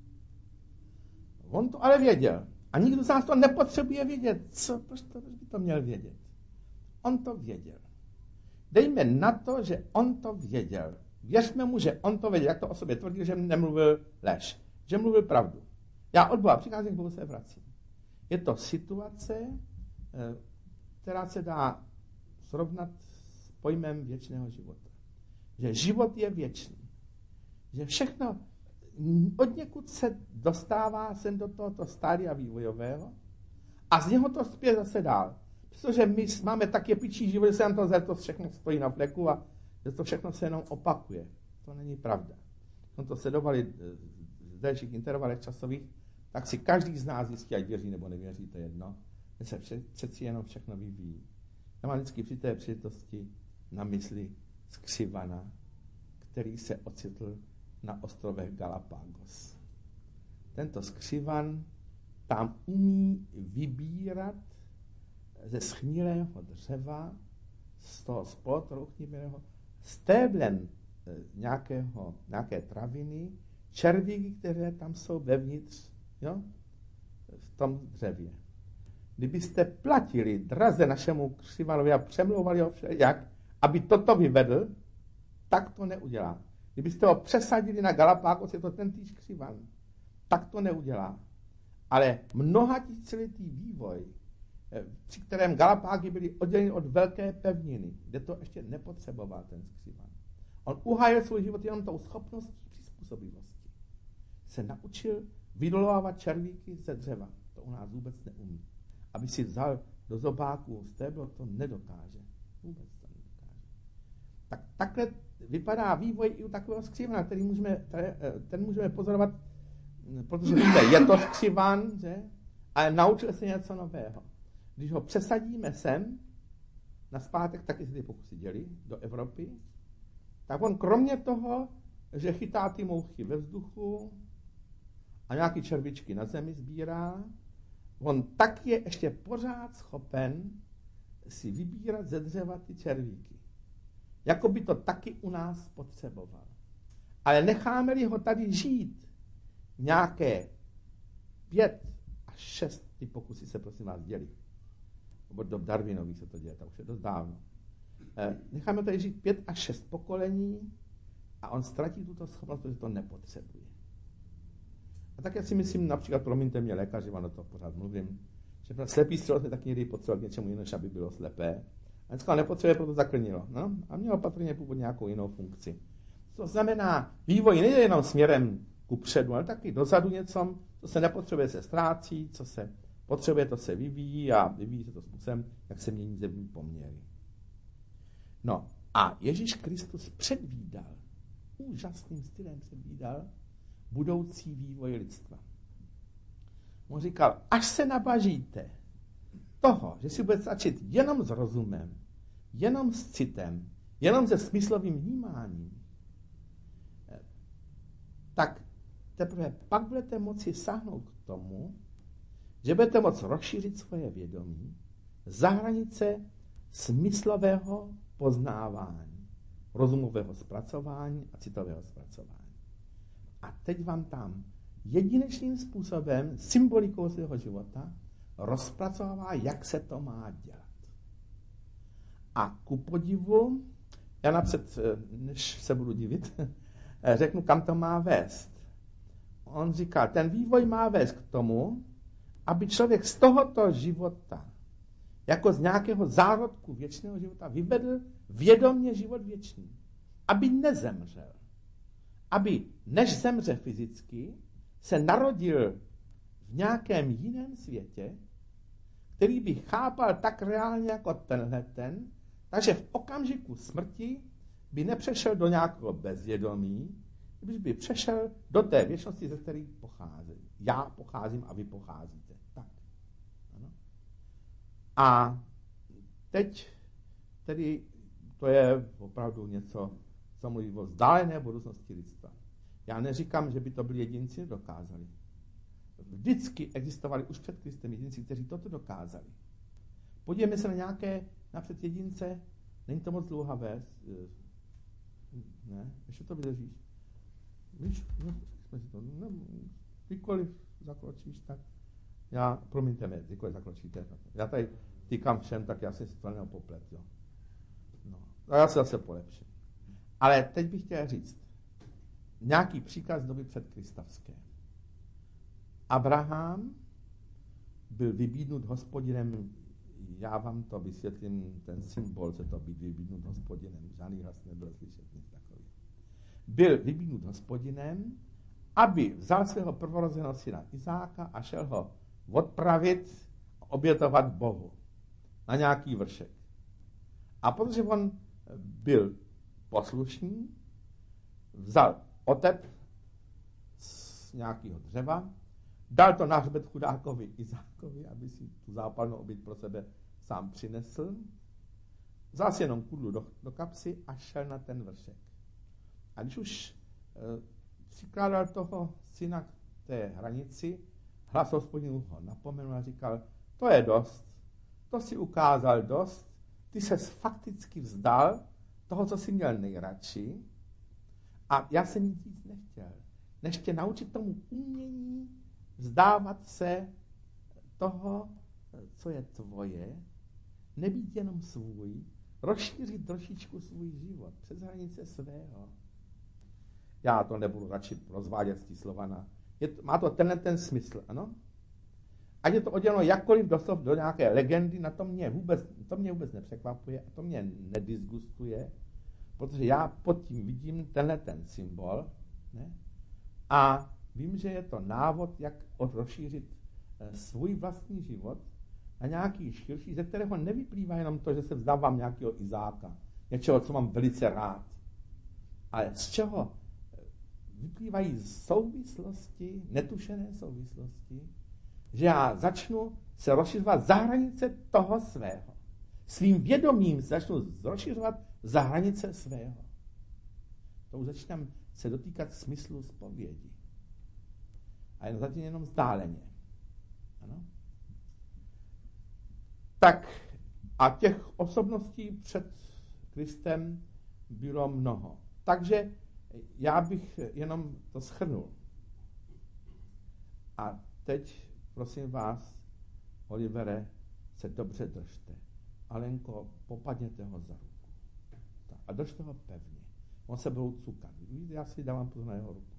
On to ale věděl. A nikdo z nás to nepotřebuje vědět. Proč by to měl vědět? On to věděl. Dejme na to, že on to věděl. Věřme mu, že on to věděl. Jak to o sobě tvrdil, že nemluvil lež. Že mluvil pravdu. Já od Boha přicházím, k Bohu se vracím. Je to situace, která se dá srovnat s pojmem věčného života. Že život je věčný. Že všechno od někud se dostává sem do tohoto stádia vývojového a z něho to zpět zase dál. Protože my máme tak jepičí život, že se nám to všechno stojí na fleku a že to všechno se jenom opakuje. To není pravda. Jsme to sledovali v delších intervalech časových, tak si každý z nás jistě, ať věří nebo nevěří, to je jedno, že se přeci jenom všechno vyvíjí. Já mám vždycky při té příležitosti na mysli skřivana, který se ocitl na ostrovech Galapagos. Tento skřivan tam umí vybírat ze schnilého dřeva, z toho spolotrouchnivého, stéblem nějaké traviny, červíky, které tam jsou vevnitř, jo, v tom dřevě. Kdybyste platili draze našemu křivanovi a přemlouvali ho všelijak, aby toto vyvedl, tak to neudělá. Kdybyste ho přesadili na Galapagos, je to tentýž křivan, tak to neudělá. Ale mnohatisíciletý vývoj, při kterém Galapágy byly odděleny od velké pevniny, kde to ještě nepotřeboval ten skřivan. On uhájil svůj život jenom tou schopností přizpůsobivosti. Se naučil vydolovávat červíky ze dřeva. To u nás vůbec neumí. Aby si vzal do zobáku stéblo, to nedokáže. Vůbec to nedokáže. Takhle vypadá vývoj i u takového skřivana, ten můžeme pozorovat, protože víte, je to skřivan, že? Ale naučil se něco nového. Když ho přesadíme sem, nazpátek, taky se ty pokusy děli, do Evropy, tak on kromě toho, že chytá ty mouchy ve vzduchu a nějaký červičky na zemi sbírá, on tak je ještě pořád schopen si vybírat ze dřeva ty červíky. Jako by to taky u nás potřeboval. Ale necháme-li ho tady žít nějaké 5 až 6, ty pokusy se prosím vás dělí. Od dob Darwinových se to děje, to už je dost dávno. Necháme tady žít 5 až 6 pokolení a on ztratí tuto schopnost, protože to nepotřebuje. A tak já si myslím, například, promiňte mě lékaři, vám o to pořád mluvím, že slepý střelo jsme tak někdy potřebovali k něčemu jinému, než aby bylo slepé. A dneska nepotřebuje, proto zaklnilo. No? A mělo patrně původně nějakou jinou funkci. To znamená, vývoj nejde jenom směrem kupředu, ale taky dozadu něco, co se nepotřebuje, se ztrácí, co se potřebuje, to se vyvíjí a vyvíjí se to způsobem, jak se mění zemní poměry. No a Ježíš Kristus předvídal, úžasným stylem předvídal budoucí vývoj lidstva. On říkal, až se nabažíte toho, že si budete stačit jenom s rozumem, jenom s citem, jenom se smyslovým vnímáním, tak teprve pak budete moci sáhnout k tomu, že budete moci rozšířit svoje vědomí za hranice smyslového poznávání, rozumového zpracování a citového zpracování. A teď vám tam jedinečným způsobem, symbolikou svého života, rozpracovává, jak se to má dělat. A ku podivu, já napřed, než se budu divit, řeknu, kam to má vést. On říká, ten vývoj má vést k tomu, aby člověk z tohoto života, jako z nějakého zárodku věčného života, vyvedl vědomě život věčný. Aby nezemřel. Aby, než zemře fyzicky, se narodil v nějakém jiném světě, který by chápal tak reálně jako tenhleten, takže v okamžiku smrti by nepřešel do nějakého bezvědomí, když by přešel do té věčnosti, ze které pochází. Já pocházím a vy pocházíte. Tak. Ano. A teď tedy to je opravdu něco, co mluví o vzdálené budoucnosti lidstva. Já neříkám, že by to byli jedinci, dokázali. Vždycky existovali už před Kristem jedinci, kteří toto dokázali. Podívejme se na nějaké napřed jedince, není to moc dlouhavé. Ne, ještě to vydržíš. Víš, no, kdykoliv zakročíš, tak já, promiňte mě, kdykoliv zakročíte, tak já tady týkám všem, tak já si to jenom poplet, jo. No, a já se zase polepším. Ale teď bych chtěl říct nějaký příklad z doby předkristavské. Abraham byl vybídnut Hospodinem, já vám to vysvětlím, ten symbol, co to být vybídnut Hospodinem, žádný hlas nebyl slyšet, nic takový. Byl vybídnut Hospodinem, aby vzal svého prvorozeného syna Izáka a šel ho odpravit, obětovat Bohu na nějaký vršek. A protože on byl poslušný, vzal otep z nějakého dřeva, dal to na hřbet chudákovi Izákovi, aby si tu zápalnou oběť pro sebe sám přinesl, vzal si jenom kudlu do kapsy a šel na ten vršek. A když už přikládal toho syna k té hranici, hlas Hospodinův ho napomenul a říkal, to je dost, to si ukázal dost, ty ses fakticky vzdal toho, co jsi měl nejradši, a já jsem nic víc nechtěl, než tě naučit tomu umění vzdávat se toho, co je tvoje, nebýt jenom svůj, rozšířit trošičku svůj život přes hranice svého. Já to nebudu radši rozvádět z tí slova. Má to ten smysl, ano? Ať je to odděleno jakkoliv doslov do nějaké legendy, to mě vůbec nepřekvapuje a to mě nedisgustuje, protože já pod tím vidím ten symbol, ne? A vím, že je to návod, jak rozšířit svůj vlastní život na nějaký širší, ze kterého nevyplývá jenom to, že se vzdávám nějakého Izáka, něčeho, co mám velice rád, ale z čeho vyplývají souvislosti, netušené souvislosti, že já začnu se rozšiřovat za hranice toho svého. Svým vědomím začnu rozšiřovat za hranice svého. To už začínám se dotýkat smyslu zpovědi. A jen zatím jenom vzdáleně. Ano? Tak a těch osobností před Kristem bylo mnoho. Takže já bych jenom to shrnul. A teď, prosím vás, Olivere, se dobře držte. Alenko, popadněte ho za ruku. A držte ho pevně. On se budou cukat. Já si dávám pozor na jeho ruku.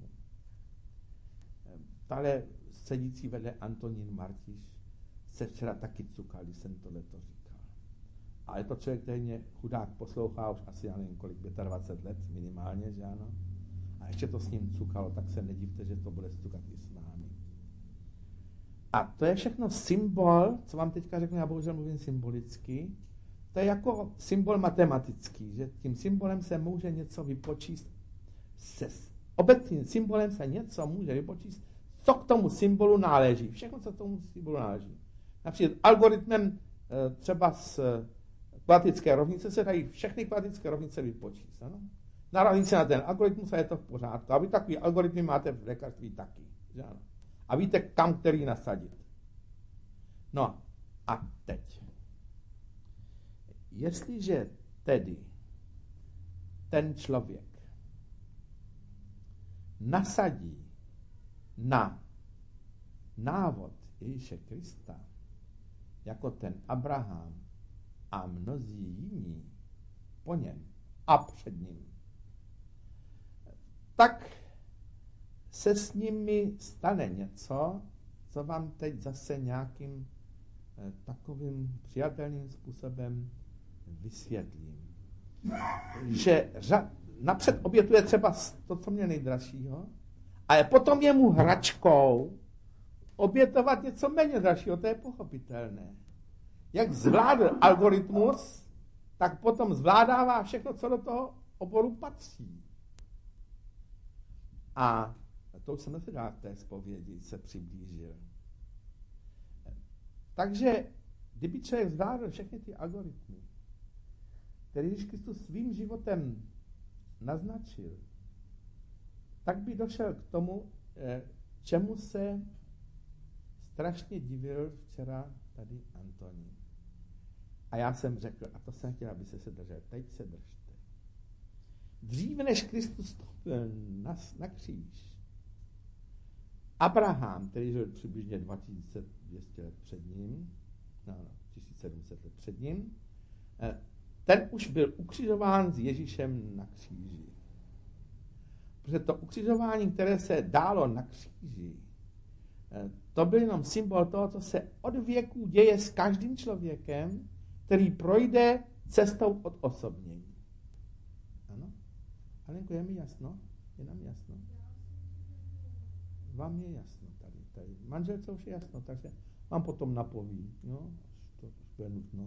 Tady sedící vedle Antonín Martiš se včera taky cukal, když jsem tohleto říkal. A je to člověk, který mě chudák poslouchá už asi, já nevím kolik, 25 let minimálně, že ano? A ještě to s ním cukalo, tak se nedivte, že to bude cukat i s námi. A to je všechno symbol, co vám teďka řeknu, já bohužel mluvím symbolicky, to je jako symbol matematický, že tím symbolem se může něco vypočíst, se obecným symbolem se něco může vypočíst, co k tomu symbolu náleží. Všechno, co k tomu symbolu náleží. Například algoritmem třeba z kvadratické rovnice se dají všechny kvadratické rovnice vypočíst. Ano? Narazí se na ten algoritmus a je to v pořádku. A vy takový algoritmy máte v lékařství taky. Že ano? A víte, kam který nasadit. No a teď. Jestliže tedy ten člověk nasadí na návod Ježíše Krista, jako ten Abraham a mnozí jiní po něm a před ním, tak se s nimi stane něco, co vám teď zase nějakým takovým přijatelným způsobem vysvětlím. Že napřed obětuje třeba to, co mě nejdražšího, ale potom je mu hračkou obětovat něco méně dražšího, to je pochopitelné. Jak zvládl algoritmus, tak potom zvládává všechno, co do toho oboru patří. A to už jsem se dál v té zpovědi se přiblížil. Takže kdyby člověk zvládl všechny ty algoritmy, které Ježíš Kristus svým životem naznačil, tak by došel k tomu, čemu se strašně divil včera tady Antonín. A já jsem řekl, a to jsem chtěl, aby se držel, teď se držte. Dříve než Kristus vstoupil na kříž, Abraham, který žil přibližně 2200 let před ním, 1700 let před ním, ten už byl ukřižován s Ježíšem na kříži. Protože to ukřižování, které se dálo na kříži, to byl jenom symbol toho, co se od věků děje s každým člověkem, který projde cestou od osobnění. Ano? Alenko, je mi jasno? Je nám jasno? Vám je jasno tady. Manželce už je jasno, takže vám potom napoví. Jo? To je nutno.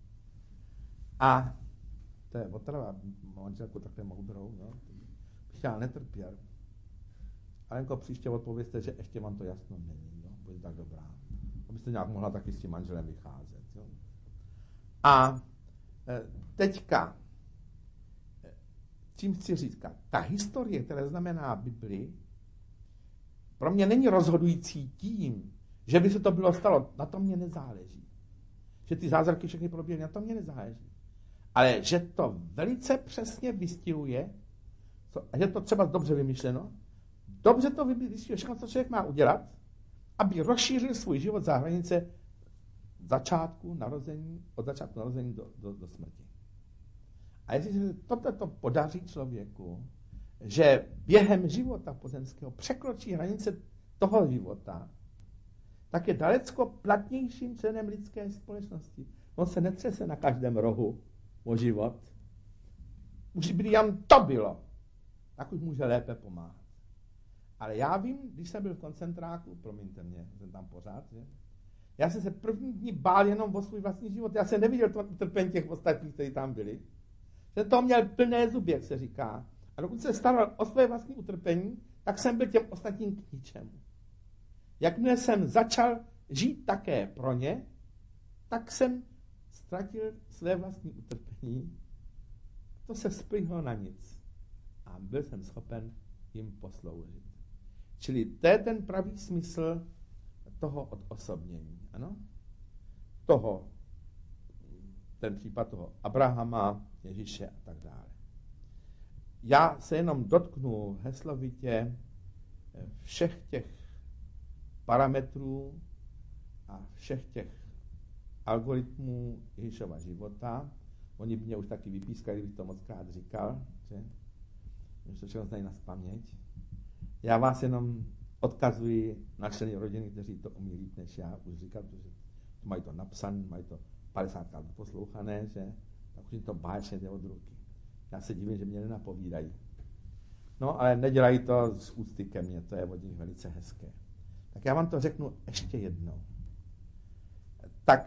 A to je otrava manželku takhle moudrou. Jo? Bych já netrpěl. Alenko, příště odpovězte, že ještě vám to jasno není. Jo? bude tak dobrá. Abyste nějak mohla taky s tím manželem vycházet. Jo. A teďka, čím chci říct, ta historie, která znamená Bibli, pro mě není rozhodující tím, že by se to bylo stalo, na tom mě nezáleží. Že ty zázraky všechny proběhly, na tom mě nezáleží. Ale že to velice přesně vystihuje, a je to třeba dobře vymyšleno, dobře to vystihuje všechno, co člověk má udělat, aby rozšířil svůj život za hranice od začátku narození do smrti. A jestliže se toto podaří člověku, že během života pozemského překročí hranice toho života, tak je daleko platnějším členem lidské společnosti. On se netřese na každém rohu o život. Už by jen to bylo, tak už může lépe pomáhat. Ale já vím, když jsem byl v koncentráku, promiňte mě, jsem tam pořád, že? Já jsem se první dní bál jenom o svůj vlastní život. Já jsem neviděl to utrpení těch ostatních, kteří tam byli. Jsem toho měl plné zuby, jak se říká. A dokud se staral o své vlastní utrpení, tak jsem byl těm ostatním k ničemu. Jakmile jsem začal žít také pro ně, tak jsem ztratil své vlastní utrpení. To se splýhlo na nic. A byl jsem schopen jim posloužit. Čili to je ten pravý smysl toho odosobnění. Ano? Ten případ toho Abrahama, Ježíše a tak dále. Já se jenom dotknu heslovitě všech těch parametrů a všech těch algoritmů Ježíšova života. Oni mě už taky vypískali, když to mockrát říkal, že už to všechno znají nazpaměť. Já vás jenom odkazuji na členy rodiny, kteří to umí líp než já, už říkal, protože mají to napsané, mají to 50krát poslouchané, že tak už jim to báječně jde od ruky. Já se divím, že mě nenapovídají. No, ale nedělají to z úcty ke mně, to je od nich velice hezké. Tak já vám to řeknu ještě jednou. Tak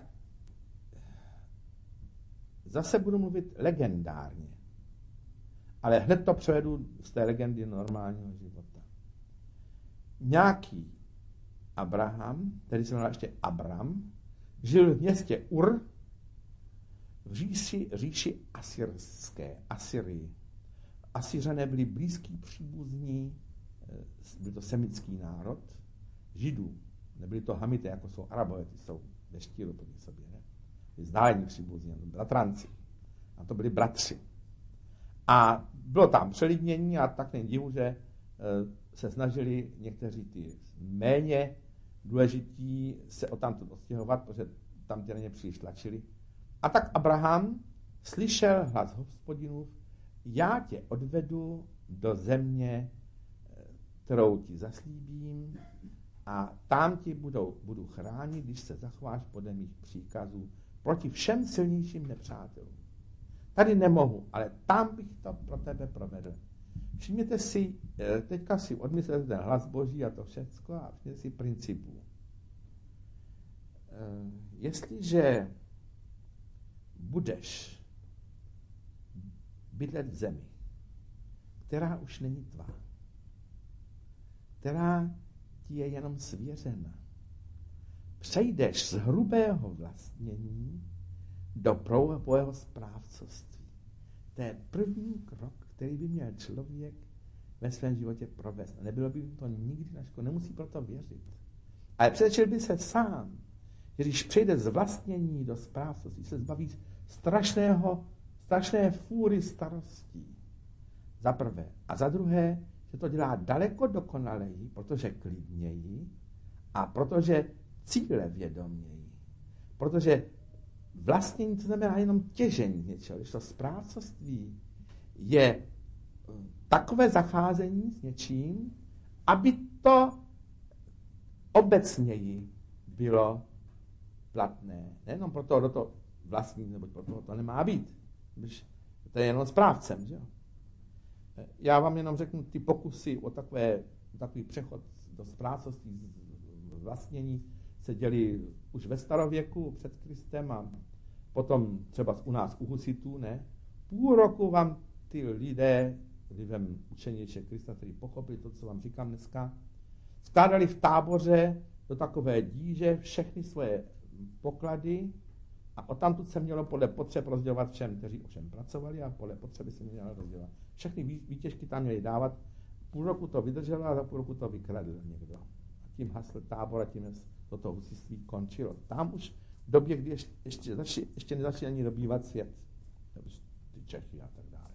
zase budu mluvit legendárně, ale hned to převedu z té legendy normálního života. Nějaký Abraham, který se jmenoval ještě Abram, žil v městě Ur, v říši asyrské, Asyrii. Asyřané byli blízký příbuzní, byl to semický národ, Židů. Nebyli to Hamité, jako jsou Arabové, ty jsou ve štíru proti sobě. Ne? Vzdálení příbuzní, bratranci. A to byli bratři. A bylo tam přelidnění a tak není divu, že se snažili někteří ty méně důležití se odtamtud odstěhovat, protože tam tě na ně příliš tlačili. A tak Abraham slyšel hlas Hospodinův, já tě odvedu do země, kterou ti zaslíbím, a tam ti budu chránit, když se zachováš podle mých příkazů proti všem silnějším nepřátelům. Tady nemohu, ale tam bych to pro tebe provedl. Všimněte si, teďka si odmyslete ten hlas Boží a to všecko a všimněte si principů. Jestliže budeš bydlet v zemi, která už není tvá, která ti je jenom svěřena, přejdeš z hrubého vlastnění do pravého správcovství. To je první krok, který by měl člověk ve svém životě provést. Nebylo by to nikdy na školu, nemusí proto věřit. Ale přečil by se sám, že když přejde z vlastnění do správcovství, se zbaví strašné fůry starostí. Za prvé. A za druhé, že to dělá daleko dokonaleji, protože klidněji a protože cíle vědoměji. Protože vlastnění to znamená jenom těžení něčeho, když to správcovství je takové zacházení s něčím, aby to obecněji bylo platné. Nejenom proto, kdo to vlastní, nebo proto to nemá být. To je jenom správcem. Že? Já vám jenom řeknu, ty pokusy o takový přechod do správcovství, vlastnění se děli už ve starověku před Kristem a potom třeba u nás u husitů, ne? Půl roku vám ty lidé vlivem učení Ježíše Krista, kteří pochopili to, co vám říkám dneska, skládali v táboře do takové díže všechny svoje poklady a odtamtud se mělo podle potřeb rozdělovat všem, kteří ovšem pracovali, a podle potřeby se mělo rozdělovat. Všechny výtěžky tam měli dávat, půl roku to vydrželo a za půl roku to vykradl někdo. A tím hasl tábor a tím toto husitství končilo. Tam už v době, kdy ještě nezačali ani dobývat svět, ty Čechy a tak dále.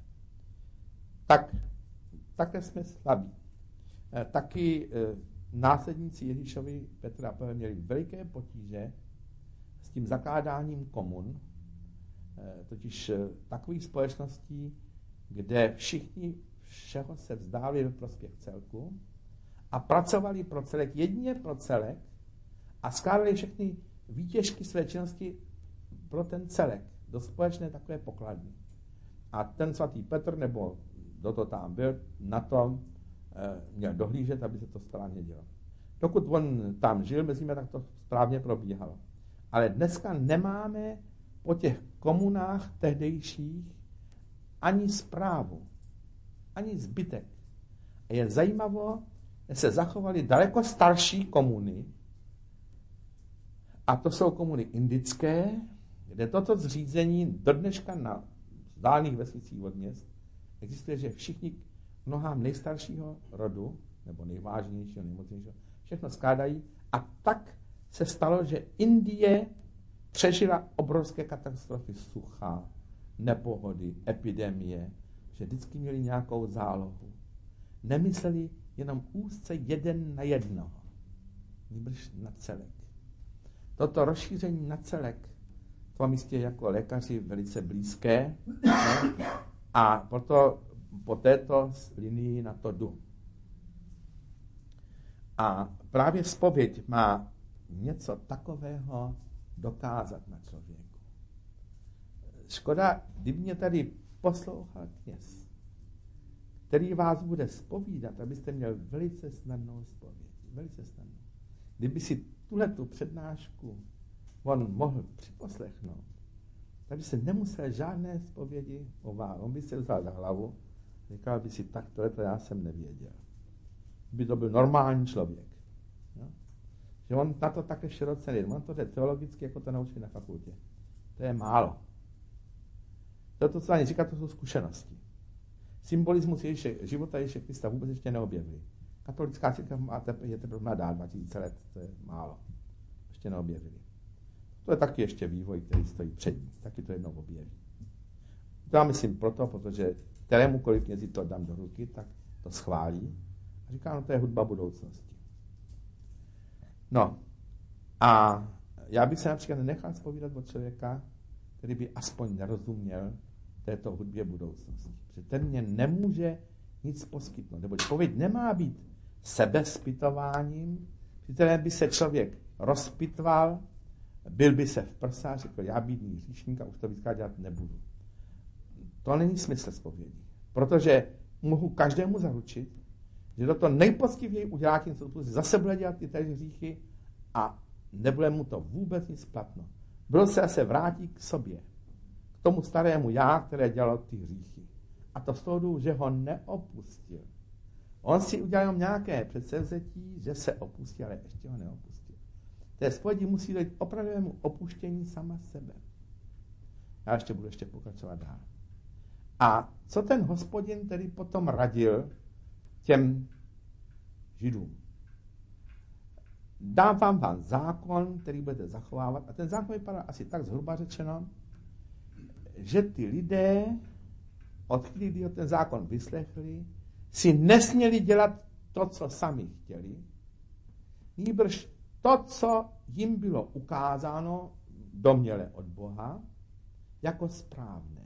Takhle jsme slabí. Taky následníci Ježíšovi Petra a Pavla měli veliké potíže s tím zakládáním komun, totiž takových společností, kde všichni všeho se vzdávali ve prospěch celku a pracovali pro celek, jedině pro celek, a skládali všechny výtěžky své činnosti pro ten celek, do společné takové pokladny. A ten svatý Petr, nebo kdo to tam byl, na tom měl dohlížet, aby se to správně dělalo. Dokud on tam žil mezi nimi, tak to správně probíhalo. Ale dneska nemáme po těch komunách tehdejších ani správu, ani zbytek. A je zajímavo, že se zachovaly daleko starší komuny, a to jsou komuny indické, kde toto zřízení do dneška na vzdálených vesnicích od měst existuje, že všichni k nohám nejstaršího rodu, nebo nejvážnějšího, nejmocnějšího, všechno skládají. A tak se stalo, že Indie přežila obrovské katastrofy, sucha, nepohody, epidemie, že vždycky měli nějakou zálohu. Nemysleli jenom úzce jeden na jednoho, nýbrž na celek. Toto rozšíření na celek, to vám jistě jako lékaři velice blízké, ne? A proto po této linii na to jdu. A právě zpověď má něco takového dokázat na člověku. Škoda, kdyby mě tady poslouchal kněz, který vás bude zpovídat, abyste měl velice snadnou zpověď. Velice snadnou. Kdyby si tuhletu přednášku on mohl připoslechnout, tak by se nemusel žádné zpovědi obávat. On by se vzal za hlavu, říkal by si, tak tohle já jsem nevěděl. By to byl normální člověk. Jo? Že on na to také široce nejde. On to jde teologicky, jako to naučí na fakultě. To je málo. To, co ani říká, to jsou zkušenosti. Symbolismus života Ježíše Krista vůbec ještě neobjevili. Katolická církev je teprve mladá, 2000 let, to je málo. Ještě neobjevili. To je taky ještě vývoj, který stojí před ní. Taky to jednou objeví. To já myslím proto, protože kterémukoliv knězi to dám do ruky, tak to schválí. A říká, no to je hudba budoucnosti. No a já bych se například nechal zpovídat od člověka, který by aspoň nerozuměl této hudbě budoucnosti. Protože ten mě nemůže nic poskytnout. Nebo zpověď nemá být sebezpytováním, při kterém by se člověk rozpytval, byl by se v prsa, řekl, já bídný hříšník a už to víckrát dělat nebudu. To není smysl zpovědi. Protože mohu každému zaručit, že do toho nejpoctivěji udělá tím, co zase bude dělat ty též hříchy a nebude mu to vůbec nic platno. Bylo se vrátí k sobě, k tomu starému já, které dělalo ty hříchy. A to z toho důvodu, že ho neopustil. On si udělal nějaké předsevzetí, že se opustí, ale ještě ho neopustil. Té zpovědi musí dojít opravdovému opuštění sama sebe. Já budu pokračovat dál. A co ten Hospodin tedy potom radil těm Židům? Dávám vám zákon, který budete zachovávat. A ten zákon vypadá asi tak zhruba řečeno, že ty lidé, od chvíli, kdy ten zákon vyslechli, si nesměli dělat to, co sami chtěli, nýbrž to, co jim bylo ukázáno domněle od Boha, jako správné.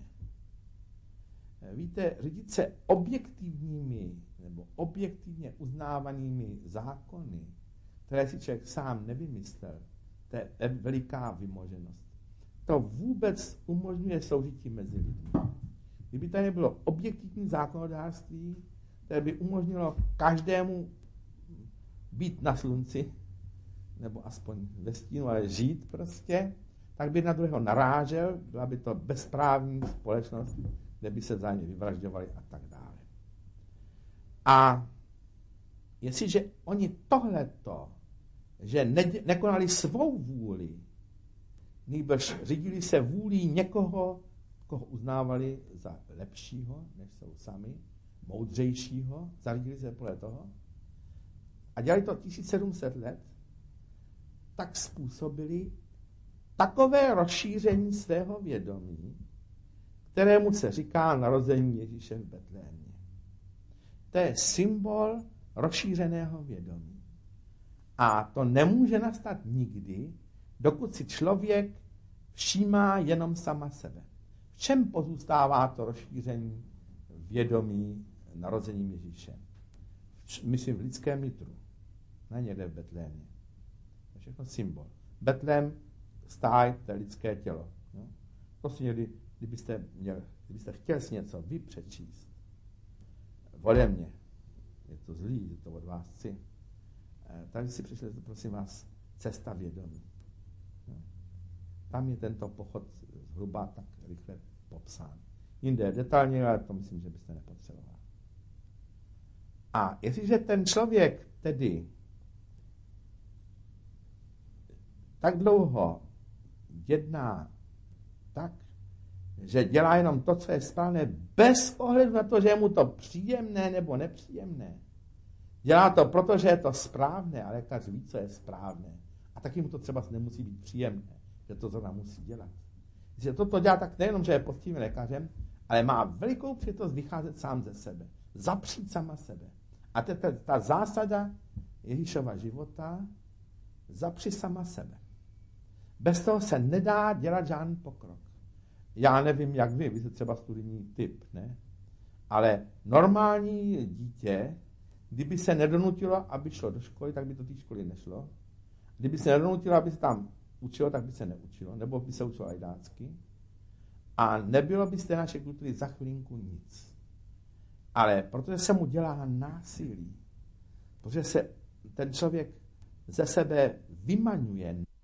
Víte, řídit se objektivními nebo objektivně uznávanými zákony, které si člověk sám nevymyslel, to je veliká vymoženost. To vůbec umožňuje soužití mezi lidmi. Kdyby tady bylo objektivní zákonodárství, které by umožnilo každému být na slunci, nebo aspoň ve stínu, ale žít prostě, tak by na druhého narážel, byla by to bezprávní společnost, kde by se vzájemně vyvražďovali a tak dále. A jestliže oni tohleto že nekonali svou vůli, nýbrž řídili se vůlí někoho, koho uznávali za lepšího, než jsou sami, moudřejšího, zařídili se podle toho a dělali to 1700 let, tak způsobili takové rozšíření svého vědomí, kterému se říká narození Ježíše v Betlémě. To je symbol rozšířeného vědomí. A to nemůže nastat nikdy, dokud si člověk všímá jenom sama sebe. V čem pozůstává to rozšíření vědomí narozením Ježíše? Myslím v lidském nitru, ne někde v Betlémě. To je všechno symbol. Betlém, stáj, to je lidské tělo. No? To si někdy, kdybyste chtěl si něco vy přečíst, ode mě, je to zlý, že to od vás chci, tady si přečtěte, prosím vás, Cesta vědomí. No? Tam je tento pochod zhruba tak rychle popsán. Jinde je detailně, ale to myslím, že byste nepotřeboval. A jestliže ten člověk tedy tak dlouho jedná tak, že dělá jenom to, co je správné, bez ohledu na to, že je mu to příjemné nebo nepříjemné. Dělá to, protože je to správné, ale lékař ví, co je správné. A taky mu to třeba nemusí být příjemné, že to zrovna musí dělat. Když toto dělá, tak nejenom, že je poctivým lékařem, ale má velikou příležitost vycházet sám ze sebe. Zapřít sama sebe. A to je ta zásada Ježíšova života, zapři sama sebe. Bez toho se nedá dělat žádný pokrok. Já nevím, jak vy jste třeba studijní typ, ne? Ale normální dítě, kdyby se nedonutilo, aby šlo do školy, tak by do té školy nešlo. Kdyby se nedonutilo, aby se tam učilo, tak by se neučilo, nebo by se učilo lajdácky. A nebylo by z té naše kultury za chvilinku nic. Ale protože se mu dělá násilí, protože se ten člověk ze sebe vymaňuje